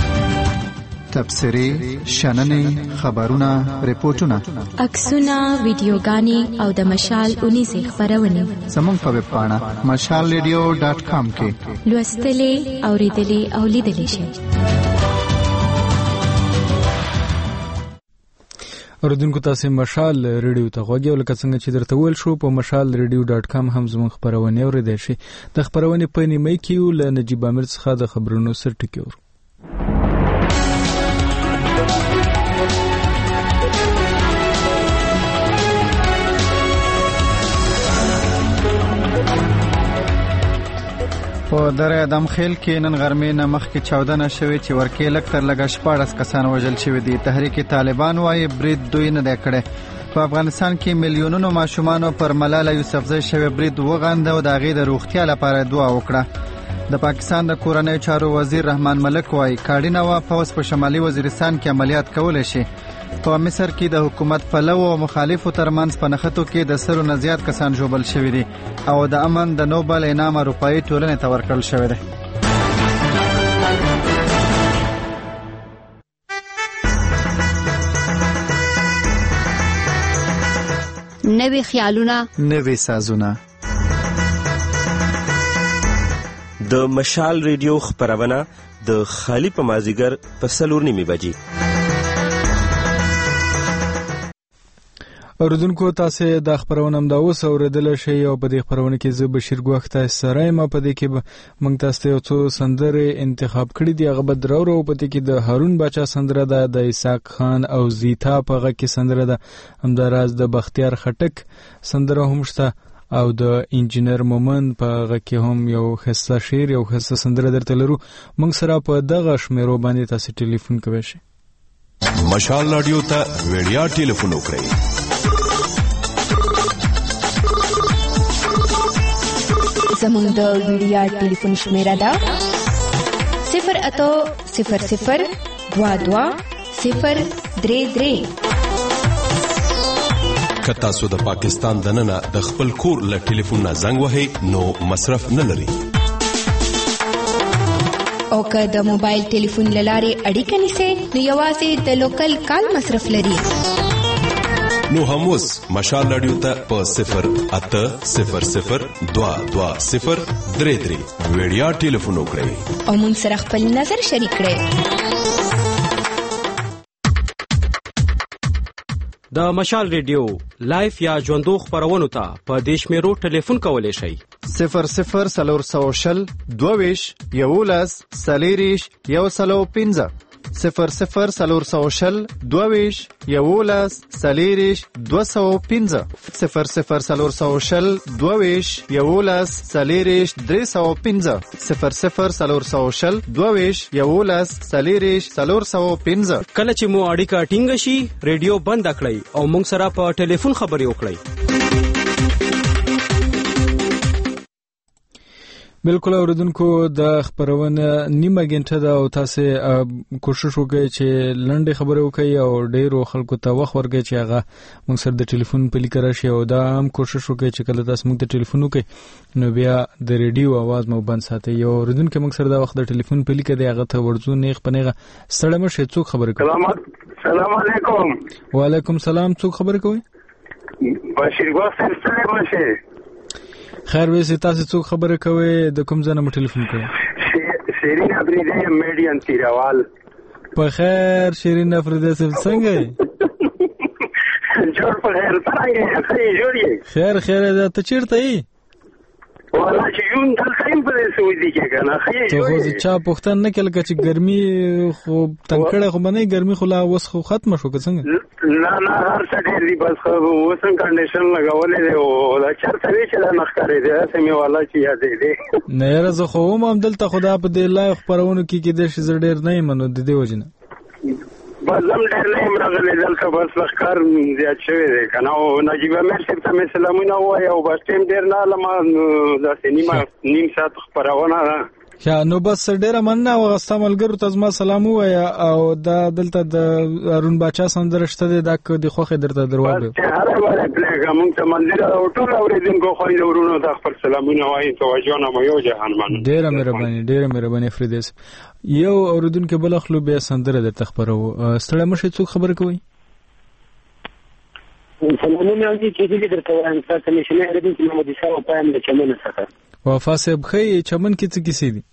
تبصرې شننې خبرونه ریپورتونه عکسونه ویډیوګانې او د مشال 19 خبرونه زموږ په ویب پاڼه mashalradio.com کې لوستلې اوریدلې او لیدلې شئ. اوردونکو تاسو مشال ریډیو ته غوږی او لکه څنګه چې درته ویل شو په mashalradio.com هم زموږ خبرونه اوریدئ شئ. د خبرونه په نیمه کې یو له نجیب امیر څخه د خبرونو سرټکی ور په دره ادمخیل کې نن غرمې نه مخکې چاودنه شوې چې ورکې لږ تر لږه 14 کسان وژل شوي دي. تحریک طالبان وايي برید دوی نه دی کړی. په افغانستان کې میلیونونو ماشومانو پر ملاله یوسفزۍ شوی برید وغنده او د هغې د روغتیا لپاره دعا وکړه. د پاکستان د کورنیو چارو وزیر رحمان ملک وايي کاډینه وا پوز په شمالي وزیرستان کې عملیات کولای شي. په مصر کې د حکومت پلو او مخالفو ترمنځ په نښتو کې د 100 نه زیات کسان ژوبل شوي دي او د امن د نوبل انعام اروپایي ټولنې ته ورکړل شوی دی. نوې خیالونه نوې سازونه د مشال ریډیو خبرونه د خالی په مازیګر په 4:30 بجې. اوردونکو تاسو د خبرونه هم دا اوس اوریدل شئ او په دې خبرونه کې زه بشیر ګوښ تاسو سره ما په دې کې موږ تاسو ته څو سندره انتخاب کړې دي. هغه بدرو په دې کې د هارون باچا سندره ده، د اسحاق خان او زیتا په هغه کې سندره ده، همداراز د بختیار خټک سندره هم شته او د انجینر مومن په هغه کې هم یو خصه شعر یو خصه سندره درته لرو. موږ سره په دغه شمیرو باندې تاسو ټلیفون کوئ شئ. مشال رادیو ته ویډیا ټلیفون وکړئ. زموږ د ویډیا ټلیفون شمیره ده 08000220033. که تاسو د پاکستان دننه د خپل کور له ټلیفون نه زنګ وهئ نو مصرف نه لري. او که د موبایل ټلیفون لاره اړیکه نیسئ نو یوازې د لوکل کال مصرف لري. نو هم اوس مشال رادیو ته په 08000220033 ویډیا ټلیفون وکړئ او مون سره خپل نظر شریک کړئ. د مشال ریډیو لایف یا ژوندو خبرونو ته په دیش میرو ټلیفون کولای شئ 00420 22 11 40 115 00420 22 11 40 215 00420 22 11 40 315 00420 22 11 40 415. کله چې مو اړیکه ټینګ شي ریډیو بند کړئ او موږ سره په ټلیفون خبرې وکړئ. بالکل اوردونکو د خبرونه نیمه غنټه ده او تاسو کوشش وکړئ چې لنډه خبره وکړئ او ډیرو خلکو ته وخت ورکړئ چې هغه موږ سره د ټلیفون په لیک راشي او دا هم کوشش وکړئ چې کله تاسو موږ ته ټلیفون وکړئ نو بیا د ریډیو आवाज مو بند ساتئ. یو اوردونکو موږ سره د وخت د ټلیفون په لیک دی هغه ته ورځو نیغ پنیغه سره مشه څوک خبره کوي. سلام علیکم. وعلیکم سلام. څوک خبره کوي؟ بشیر ګوښ سره مشه. خیر وې تاسو څوک خبره کوي د کوم ځای نه ټلیفون کوي؟ شیرین افریدی میډین تیروال. په خیر شیرین افریدی څنګه یې؟ جوړ په خیر څنګه جوړ یې؟ خیر دا ته چیرته یې؟ والله چې یون دلته هم په سعودي کې کنه خیر ته خو چا پوښتنه نه کړل چې ګرمي خو تنکړه خو باندې ګرمي خو لا اوس خو ختم شو که څنګه؟ نه هر څه ډېر دی بس اوس کنډیشن لګولې دی او دا چرته وی چې دا نخکارې دی سمې والا چې یادې دی نه یاره زه خو هم دلته خدا په دې لایق خبرونو کې د شي ډېر نه منو د دې وجنه بازم ډېر نه مرغلې دلته بس لخر زیات شوی دی کنه او نجیب امیر صاحب ته سلامونه وایي او بس ټیم ډېر نه لمه داسې نیم ساعت خبرونه یا نو بس ډیره مننه او غستا ملګرو ته زما سلام وایا او دا دلته د ارون باچا سندره شته د خوخه درته دروازه هر واره پلیګه مونږ ته منډه او ټول اوریدونکو خو یې ورونو د خپل سلامونه وایي توجه نه مو یو جهان من ډیره مهرباني فریدس یو اوریدونکو بل خپل بیا سندره د تخبرو ستړی مشه څوک خبر کوي سلامونه دي چې دې درته وایم تاسو نشنه اوریدونکو محمد اسحاق پایم د چمن څخه وفا صاحب خی چمن کې څه کیسې دي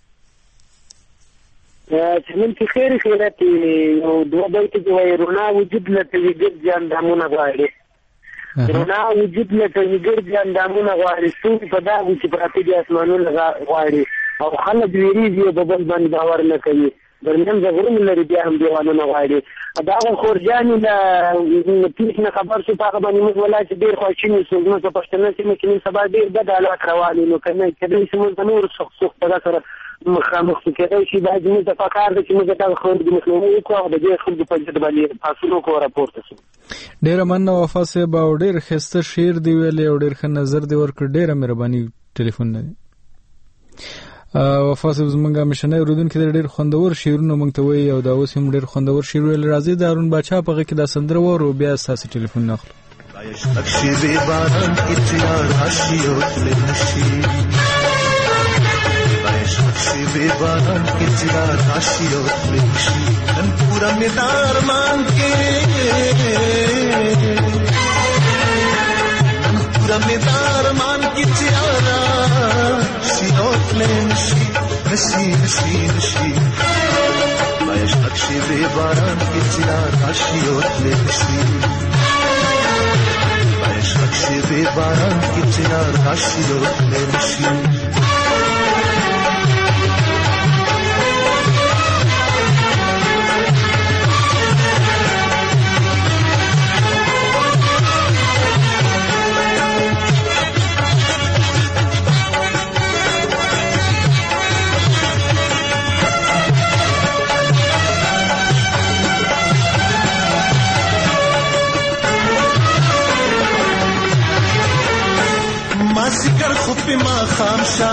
چمن کې خیرات یو دوه بیت دی وای رونا وجود لته ویګر ځان دمونه غواړي رونا وجود لته ویګر ځان دمونه غواړي څو په دا چې پراته دي اسمانونه غواړي او خلک ویریږي په بل باندې باور نه کوي درنن زغرم لري بیا هم دیوانونه غواړي دا خورجاني لا پیښ نه خبر شو په باندې موږ ولایت ډیر خوشینی سو نو په پښتنه کې مې سبا ډیر بد حالات رواني نو کنه کله چې موږ نور سخت په سره مخامخ کېدای شي باید موږ د فقار د چې موږ د خلکو د مخنیوي کوو د دې خلکو په ځد باندې تاسو کو راپورته شو ډیر مننه وفا صاحب او ډیر خسته شعر دی ویلې او ډیر ښه نظر دی ورکړ ډیره مهرباني ټلیفون نه وفا صاحب زمونږه مشنه اوریدونکو ډېر خوندور شعرونه مونږ ته وایي او دا اوس هم ډېر خوندور شعر ویل راځي د هارون باچا په غږ کې دا سندره وورو بیا ستاسو ټلیفون نه اخلو نشی باید نقشی به باران کی چرا راشی اوتله نشی باید نقشی به باران کی چرا راشی اوتله نشی ماسیگر خوب پی ما خامشا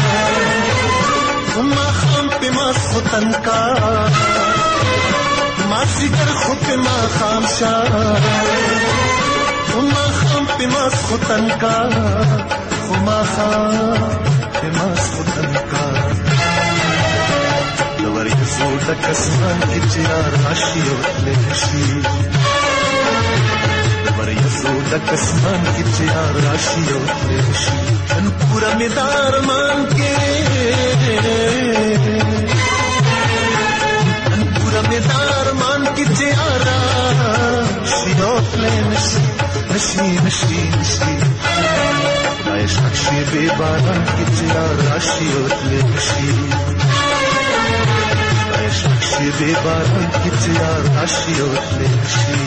ما خام پی ما ختن کا ماسیگر خوب پی ما خامشا ما خام پی ما ختن کا ما خام پی ما ختن کا دوری زود کسان کی چرا راشی اوتله نشی د کسمان کی چیار راشی او تلشی ان پورا میدار مان کے ان پورا میدار مان کی چیار راشی او تلشی نشی نشی نشی دایش نقشی بے باران کی چیار راشی او تلشی دایش نقشی بے باران کی چیار راشی او تلشی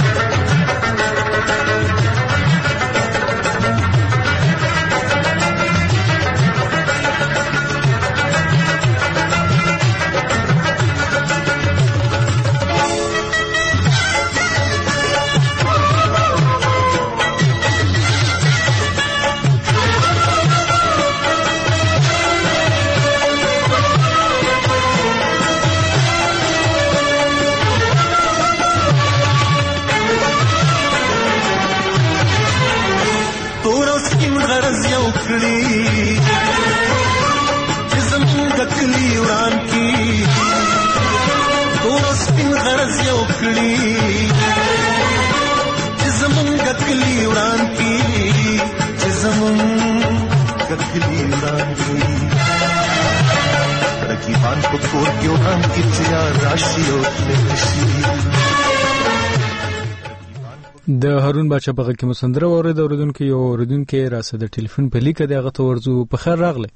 د هارون باچا په غږ کې مسندره اورید اوریدونکو یو اوریدونکو راسه د ټلیفون په لیکه دغه ته ورزو په خیر راغله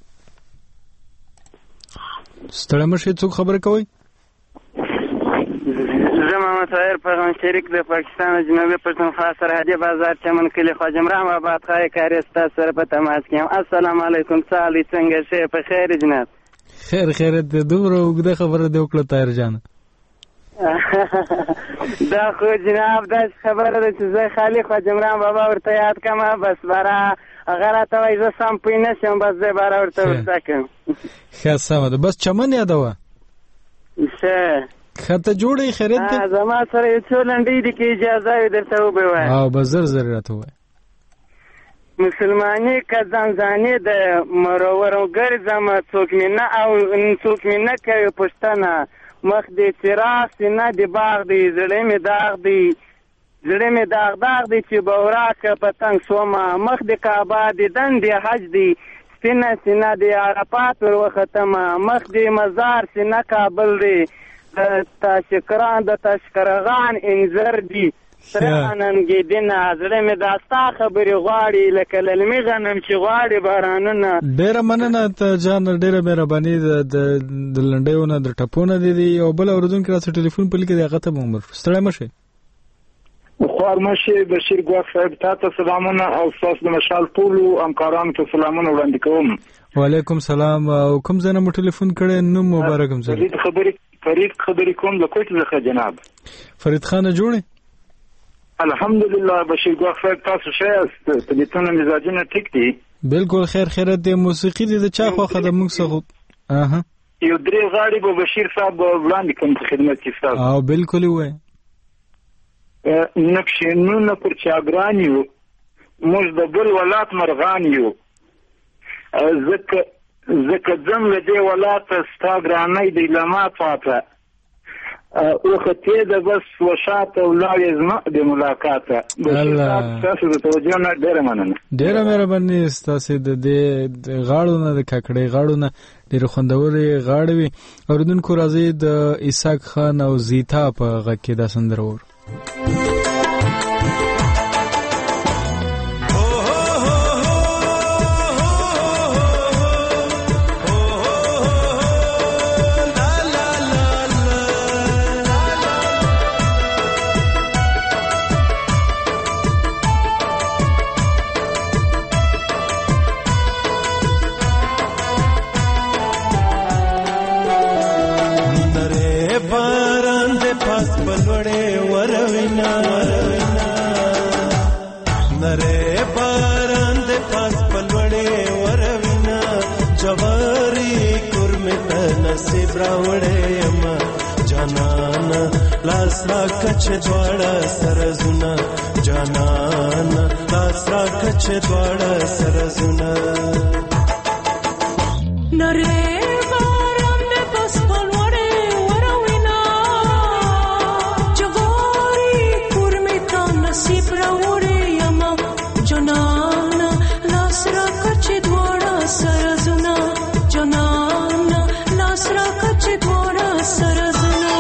ستړی مشه څوک خبر کوي زما متایر پیغام شریک د پاکستان جنوبي پښتونخوا سرحدي بازار چمن کلی خواجه مرام آباد خای کاریستا سره په تماس کې السلام علیکم صالح څنګه شه په خیر جناب خیر د دومره وګړه خبره دی وکړه طاهر جان دا خو جناب داسې خبره ده چې زه خالي خواجمران بابا ورته یاد کړم بس باره هغه راته وایي زه سم پوه نه شم بس زه باره ورته ورته کړم ښه سمه ده بس چمن یادوه ښه ته جوړې خیرت دی زما سره یو څو لنډۍ دي که اجازه وي درته وبوایم او بس زر زر راته ووایه مسلمانی که زنزانې د مرورو ګرځم څوک مې نه کوي پوښتنه مخ دې څراغ سینه دې باغ دی زړه مې داغ دی چې بوراک پتنګ سومه مخ دې کعبه دې دندې حج دی سپینه سینه دې عرفات ور وختمه مخ دې مزار سینه کابل دی د تاشقرغان انځر دی سراننګې دینه زړه مې دا ستا خبرې غواړي لکه للمي غنم چې غواړي بارانونه. ډېره مننه ته جان ډېره مهرباني د لنډیو نه د ټپو نه دي او بل اورېدونکي راڅه ټلیفون په لیکه دی هغه ته به عمر ستړی مه شئ خوار مشي بشیر ګواښ صاحب تاسو سلامونه او تاسو د مشال ټولو همکارانو ته سلامونه وړاندې کوم. وعلیکم سلام او کوم ځای نه مو ټلیفون کړی نوم مبارک هم فرید خبرې کوم د کوټ څخه جناب فرید خان جوړې الحمدلله بشیر ګواښ صاحب تاسو ښه یاست طبیعتونه مزاجونه ټیک دي بالکل خیرت دی موسیقي دي د چا خوښه ده موږ څخه یو درې غاړې به بشیر صاحب وړاندې کوم په خدمت کې ستاسو او بالکل وایي نقشینونه پر چاګران یو موږ د بل ولات مرغان یو ځکه ځم له دې ولاته ستا ګرانۍ دی له ما پاته وختې د بس وشاته ولاړې زما د ملاقاته ستاسو د توجه نه ډېره مننه ډېره مهرباني ستاسې د دې غاړو نه د کاکړۍ غاړو نه ډېرې خوندورې غاړې وي اورېدونکو راځئ د اسحاق خان او زیتا په غږ کې دا سندره وور کچ دواړه سرزونه جانان لاس را کچ دواړه سرزونه نره باران د پسپل وړې وروینا جواری کورمې تا نصیب را وړې یما جانان لاس را کچ دواړه سرزونه جانان لاس را کچ دواړه سرزونه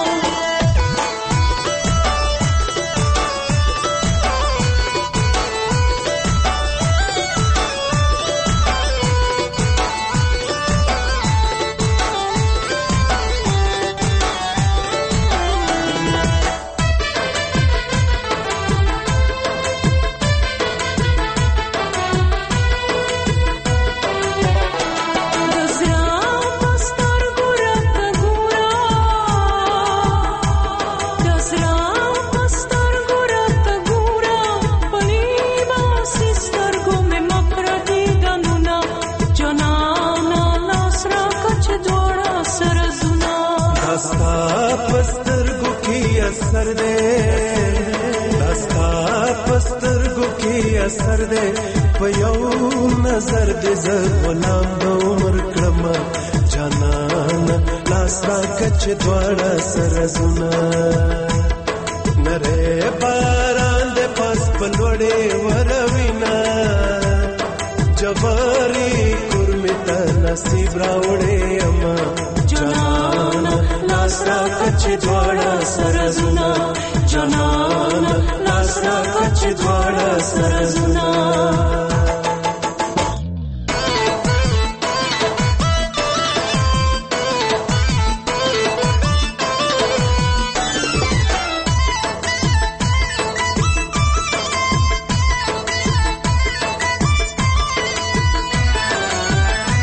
سر دے په یو نظر دې زه غلام د عمر کړم جانان لاس را کچ دواړه سرزونه نره باران دې پس پلوړې وروینا جواری کورمې ته نصیب راوړې اما جانان لاس را کچ دواړه سرزونه جانان لاس را کچ دواړه سرزونه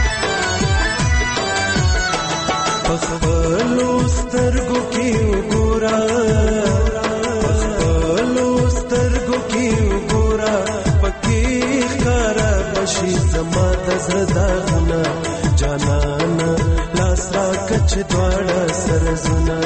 پخپلو سترګو کې وګورئ زړه داغونه جانانا لاس را کچ دواړه سرزونه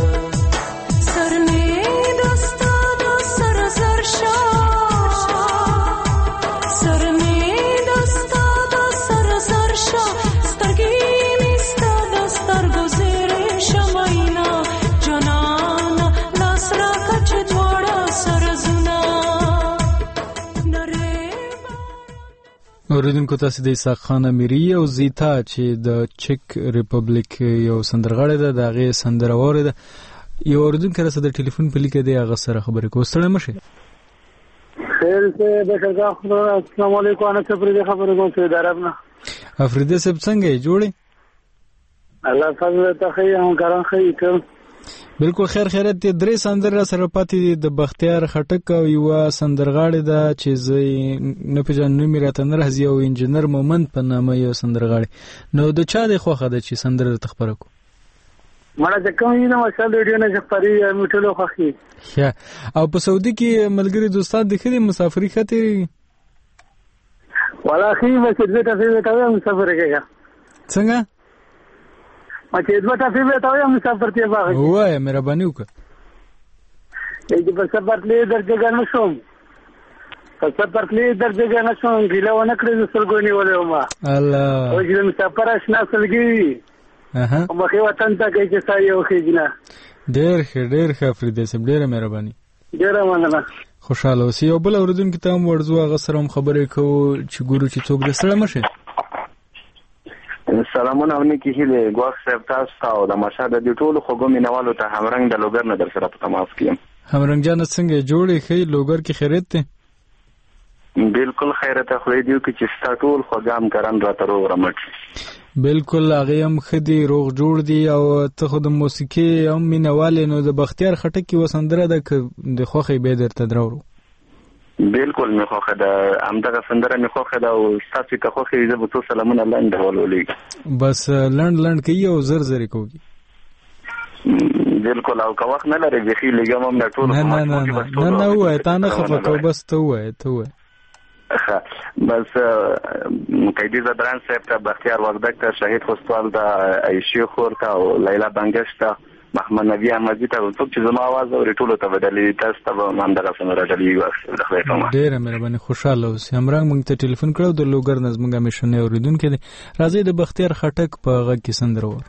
اوریدونکو تاسو د اسحاق خان امیری او زیتا چې د چک ریپبلیک یو سندرغاړی ده د هغې سندره واورېده. یو اوریدونکی راسره د ټلیفون په لیکه دی هغه سره خبرې کوو. ستړی مه شئ. خیر سے بشرګاه خبره. السلام علیکم. انا څپرې خبرې کوم سعودي عرب نه. افریدی صاحب څنګه یې جوړې؟ الله فضل ته خیر هم کاران خیر کړ. بالکل خیر خیرت دي. درې سندره سره پاتې دي د بختیار خټک او یو سندرغاړی ده چې زه نه پیژنم نوم یې راته نه راځي او انجینر مومند په نامه یو سندرغاړی. نو د چا د خوښه ده چې سندره درته خپره کړو؟ مړه چې کوم یې نه مشال ریډیو نه خبرې میټلو خوښي. ښه. او په سعودي کې ملګري دوستان د خدي مسافرۍ خاطر ولا خي مسجد ته ویټاوي مسافر کېږي. څنګه؟ ما چې دوه ټافي ویټاوي مسافر ته باغ. وای مهرباني وکړه. چې په سفر کې درځه نه شوم. په سفر کې درځه نه شوم. ګیلونه کړې سلګونی ولې ما. الله. او چې مسافر آشنا سلګي. او مخې وطن ته کې چې سایه وخېجنه. ډېر ښه افریدی صاحب ډېره مهرباني. ډېره مننه. خوشاله اوسئ. او بل اوریدونکي ته هم ورځو هغه سره هم خبرې کوو چې ګورو چې څوک د ستړی مه شئ. سلامونه او نیکی هیله ګواښ صاحب تاسو ته او د ماشه د دې ټولو خوږو مینوالو ته همرنګ د لوګر نه در سره په تماس کې یم. همرنګ جان څنګه جوړې ښې لوګر کې خیریت دی؟ بالکل خیرته خدای دې وکړي چې ستا ټول خوږام کران راته روغ رمټ. بالکل هغې هم ښه دي روغ جوړ دي او ته خو د موسیقي هم مینوال یې. نو د بختیار خټک یوه سندره ده که د خوښۍ بیا درته دراوړو. بالکل مې خوښه ده. همدغه سندره مې خوښه ده او ستاسو که خوښه وي زه به څو سلامونه لنډ ولولېږم. بس لنډ کوي او زر کوي. بالکل. او که وخت نه لرې بیخي لږم هم نه ټولو نه ووایه تا نه خفه کوو بس ته ووایه بس قیدی زدران صاحب ته بختیار وردک ته شهید خوستوال ته عایشې خور ته او لیلا بنګش ته محمد نبی احمدی ته څوک چې زما आवाज اوري ټولو ته بدلې تاسو ته به همدغه سندره ډالۍ واخلم. ډېره مهرباني. خوشاله اوسئ. همرنګ موږ ته ټلیفون کړو د لوګر نه زموږ همیشنی اورېدونکی دی. راځئ د بختیار خټک په غږ کې سندره وور.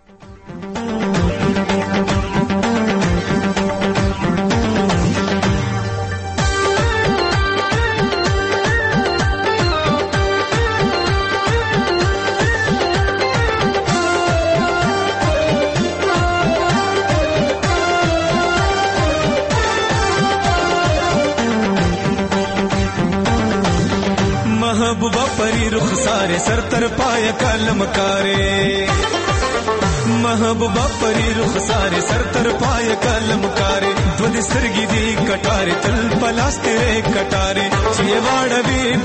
محبوبہ پری رخسارے سر تر پایا کلم کارے. محبوبہ پری رخسارے سر تر پایا کلم کارے. دود سرگی دی کٹارے تل پلاس تیرے کٹارے. چیے واڑا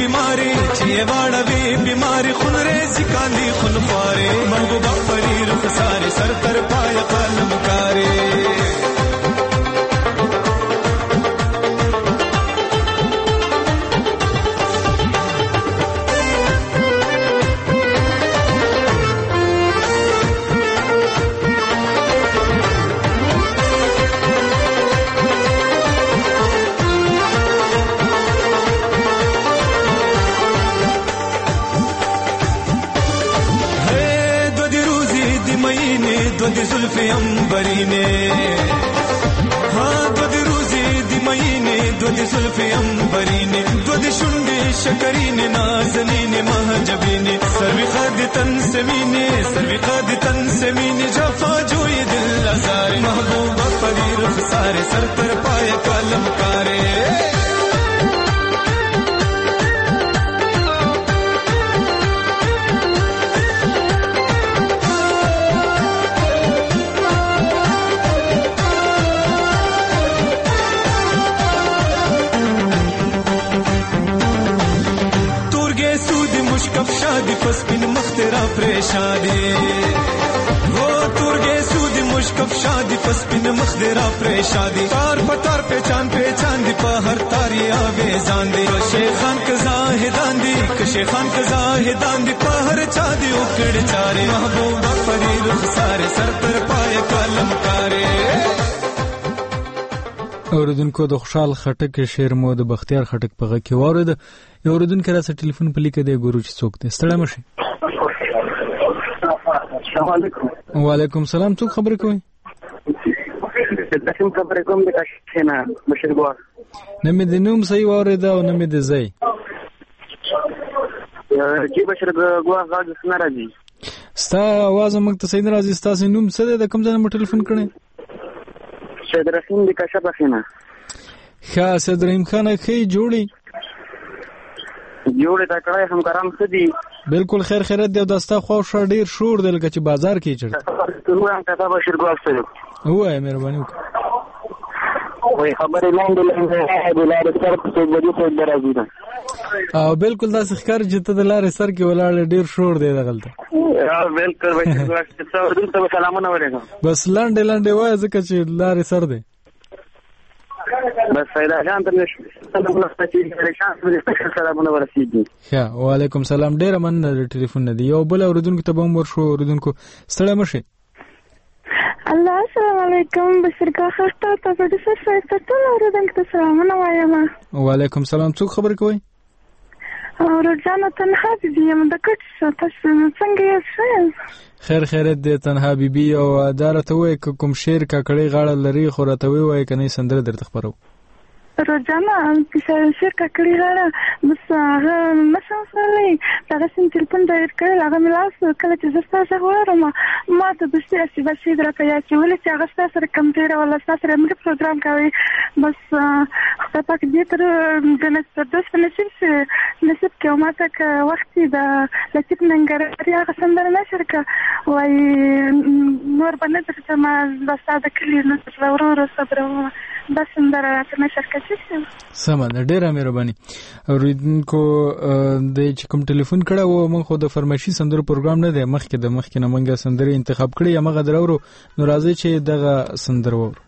بھی بیماری خون ریزی کاندی خون خوارے. محبوبہ پری رخسارے سر تر پایا کلم کارے. دو زلفی امبرینے ہاں دو روزی دی مہینے دو زلفی امبرینے دو شنڈے شکرینے نازنینے مہجبینے سروی خد تن سمینے جفا جوئی دل ازارے. محبوبہ پری رخسارے سر تر پائے کلم کارے. شادی پس پن مخترا پریشانی ہو ترگے سود مش مشکف شادی پس پین مخدرا پریشادی تار پتار پہچان پہچان دی پا ہر تاری آویزان دی شیخان کا زاہدان دی شیخان کا زاہدان دی پا ہر چادی اکڑ چارے محبوبہ فرید سارے سر پر پائے کلم کارے. اوریدونکو د خوشحال خټک شعر مو د بختیار خټک په غږ کې واورید. یو اوریدونکی را سره ټلیفون په لیکه دی ګورو چې څوک دی. ستړی مشي. السلام علیکم. وعلیکم السلام. څوک خبرې کوي؟ داسم خبرې کوم د کاشینا بشیر ګوار. نه مې د نوم صحیح واورید او نه مې د ځای. چې بشیر ګوار غږ څنګه راځي؟ ستا आवाज موږ ته صحیح نه راځي. ستاسو نوم څه دی؟ د کوم ځای نه مو ټلیفون کړی؟ سید رحیم د کاشف خانه. ښه سید رحیم خان ښه جوړي تا کړای هم کرام سدي. بالکل خیر خیرت دی. د ستا خو شړ ډیر شور دی لکه چې بازار کې چړ. نو هم کتاب بشیر ګوار سره. وای مهرباني وکړه. وای خبرې لاندې د لارې سر په دې څه درازي ده. او بالکل دا ښکار چې ته د لارې سر کې ولاړ ډیر شور دی دغلته. بالکل بشیر ګوار ته سلامونه ورکوم. بس لاندې وای ځکه چې لارې سر دی. بس فائدہ جان ته سلامونه ورسېږي. ښه وعلیکم سلام. ډیر مننه د ټلیفون نه دی. یو بل اوریدونکو ته به ورشو. اوریدونکو ستړی مشي. الله السلام علیکم. بشیر کا خسته ته د سره ټول اوریدونکو ته سلامونه وایم. وعلیکم سلام. څوک خبرې کوي؟ روزانه تنها بیبي یم د کټ تاسو څنګه یې؟ خیر خیرت دی تنها بیبي. او دا راته وایي که کوم شعر کاکړی غاړه لري خو راته وایي که نه سندره درته خپرو. روزانه شعر کاکړی غاړه بس هغه نشم سره هغه سم تلیفون ډایرکټ کړل. هغه مې لاس کله چې زه ستاسو غواړم ما ته د سیاسي بشیر راته یا چې ولې چې هغه ستاسو سره کمپیر ولا ستاسو سره موږ پروګرام کوي. بس خدای پاک دې تر د نصیب کې ما ته وخت د لطیف ننګرهاري هغه سندره نشر کا وای نور باندې چې ما د ساده کلی نو ورور صبر دا سندره راته نشر کا. سمه ده. ډیره مهرباني. اوریدونکو د چې کوم ټلیفون کړه و موږ خو د فرمایشي سندرو پروګرام نه دی مخکې نه موږ سندرې انتخاب کړې یا موږ درورو نو راځي چې دغه سندره وورو.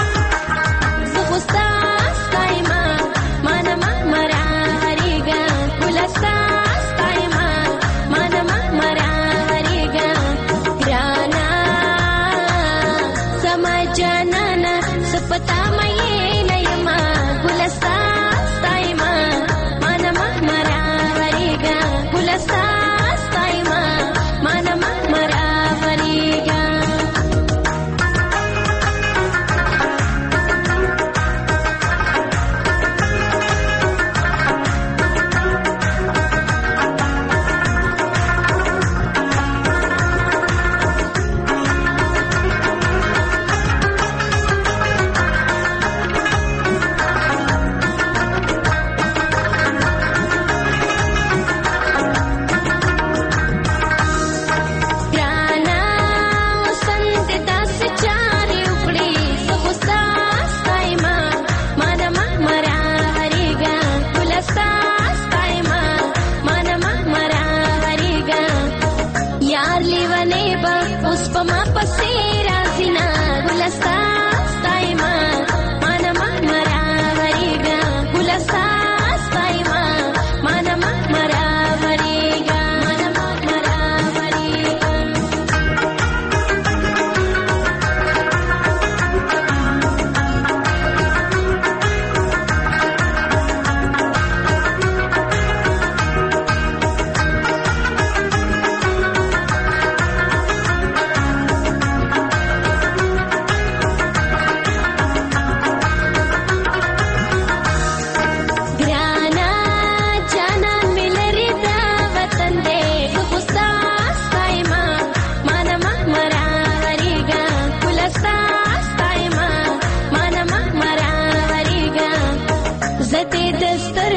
زه خو ستا ستایمه ما نه مه مرعارېږه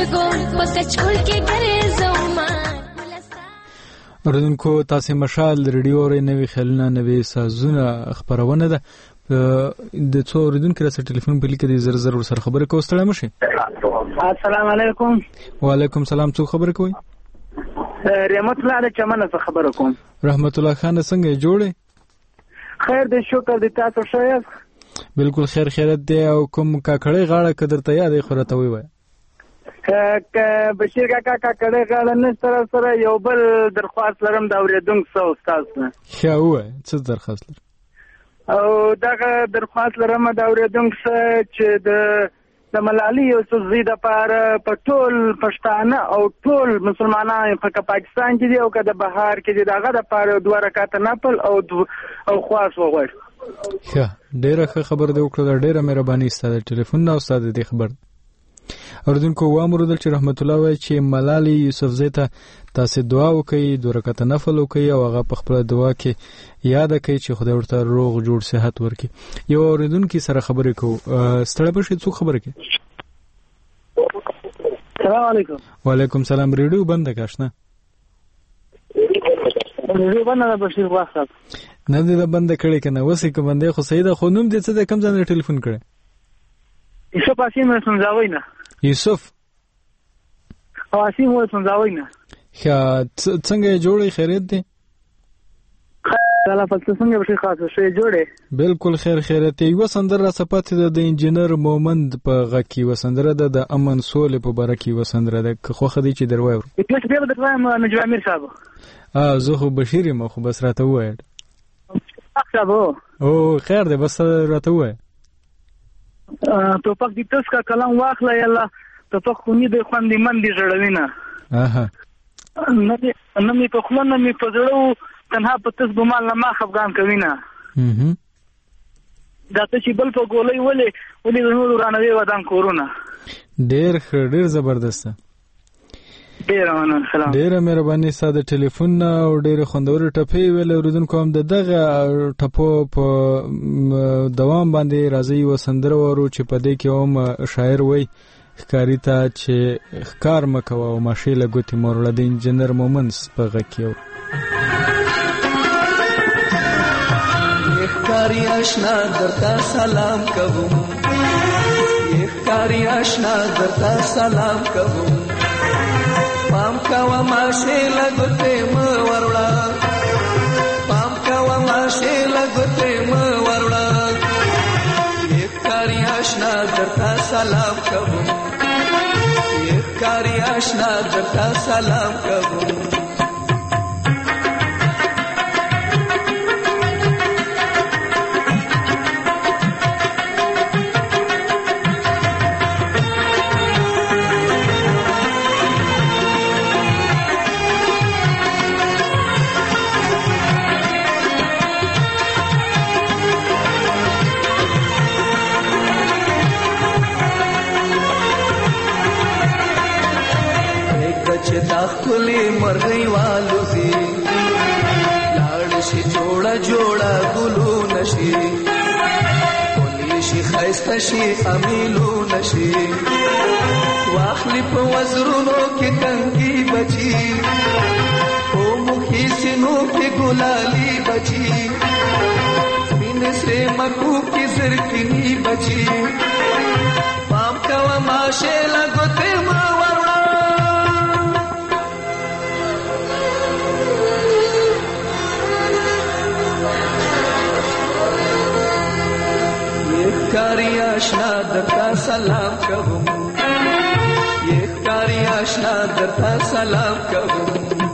سترګو په کچکول کې ګرځوم اوریدونکو تاسو مشال ریډیو ری نوې خلونه نوې سازونه خبرونه ده د څو اوریدونکو سره ټلیفون په لیکه دي زر سره خبره کوستړم شي. السلام علیکم. وعلیکم السلام. څو خبره کوي؟ رحمت الله د چمنه څخه خبره کوم. رحمت الله خان څنګه جوړه؟ خیر دې شکر دې تاسو ښه یاست؟ بالکل خیر خیرت دی. او کوم کاکړی غاړه قدر ته یاد خورته وي وای بشیر کاکا کاکړی غاړه نه سره یو بل درخواست لرم دا اوریدونکو سره استاد نه ښه وای څه درخواست لرم او دا درخواست لرم دا اوریدونکو سره چې د ملالۍ یوسفزۍ دپاره په ټول پښتانه او ټول مسلمانان په پاکستان کې دي او که د بهار کې دي د هغه دپاره 2 رکعته نفل او خواست وغواړي. ښه ډېره ښه خبر دې وکړه. ډېره مهرباني ستا د ټلیفون نه او ستا د دې خبر. اوریدونکو وامرودل چې رحمت الله وایي چې ملالۍ یوسفزۍ ته تاسې دعا وکړئ 2 رکعته نفل وکړئ او هغه په خپله دعا کې یاد کړئ چې خدای ورته روغ جوړ صحت ورکړي. یو اوریدونکي سره خبرې کوو. ستړی به شئ څوک خبره کوي؟ السلام علیکم. وعلیکم السلام. ریډیو بنده که اشنا؟ ریډیو بنده ده بشیر غواخ صاحب. نه دې ده بنده کړې که نه اوس یې که بندې خو صحیح ده. خو نوم دې څه دی؟ کوم ځای نه ټلیفون کړی؟ یوسف عاصم سنځاوی نه. یوسف عاصم سنځاوی نه. ښه څنګه یې جوړې خیریت دی؟ الله پاک څنګه به شي خاصه شي جوړې بالکل خیر خیریت. یو سندره صفات د انجینر مومند په غکی وسندره د امن سولې په برکې وسندره د خو خدي چې دروي ور چې به د نجم امیر صاحب زه خو بشیر ما خو بس راته وای صاحب او خیر دی بس راته وای ټوپک دې تاسو کا کلام واخلې الله ټوپک خو نه دی خوندې من دی جوړوینه اها نه می په خلنه نه می په زړه تنها په تاسو ګمان نه ما خفقان کوي نه دا ته چې بل په ګولې ولې نور ورانوي ودان کورونا ډېر زبردست. ډېر مهرباني ساده ټلیفون او ډېر خوندور ټپې ویل اوریدونکو هم دغه ټپو په دوام باندې راځي وسندره ورو چې په دې کې هم شاعر وای ښکاری ته چې ښکار مکوه او ماشې له ګوتې مورله د انجینر مومند په غږ کې ښکاری آشنا درته سلام کوم ښکاری آشنا درته سلام کوم پام کوه ماشې له ګوتې مه وروړه پام کوه ماشې له ګوتې مه وروړه ښکاری آشنا درته سلام کوم ښکاری آشنا درته سلام کوم خلی مرغی والوزی لاړ شي جوړه ګلو نشي کولی شي خایسته شي امیلو نشي واخلی په وزرونو کې تنګي بچي او مخې سينو کې ګلالي بچي سپین سره مکو کې زرکینی بچي پام کوه ماشه لګوتې ما ښکاری آشنا درته سلام کوم ښکاری آشنا درته سلام کوم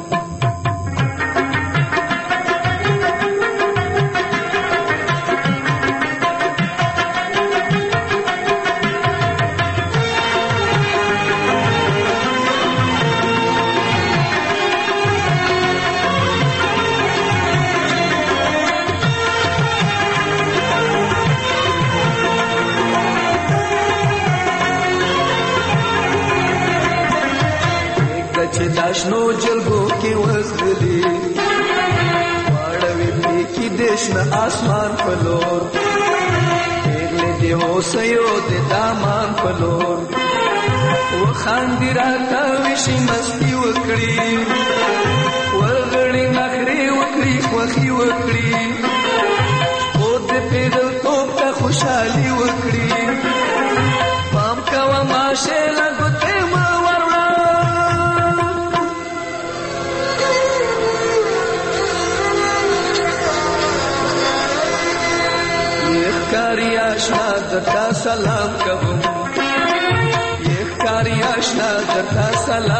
داشنو جلبو کې وزغلي واړوي پی کې دیشنه آسمان په لور پېغلې دی اوسيو د دامان په لور وخاندي راته وشي مستی وکړي ورغړي نخري وکړي خوخي وکړي او دې پیدل توپ ته خوشحالي وکړي پام کوه ماشه لګوته ما ورړه یخکاری آشنا درتا سلام کوم یخکاری آشنا درتا سلام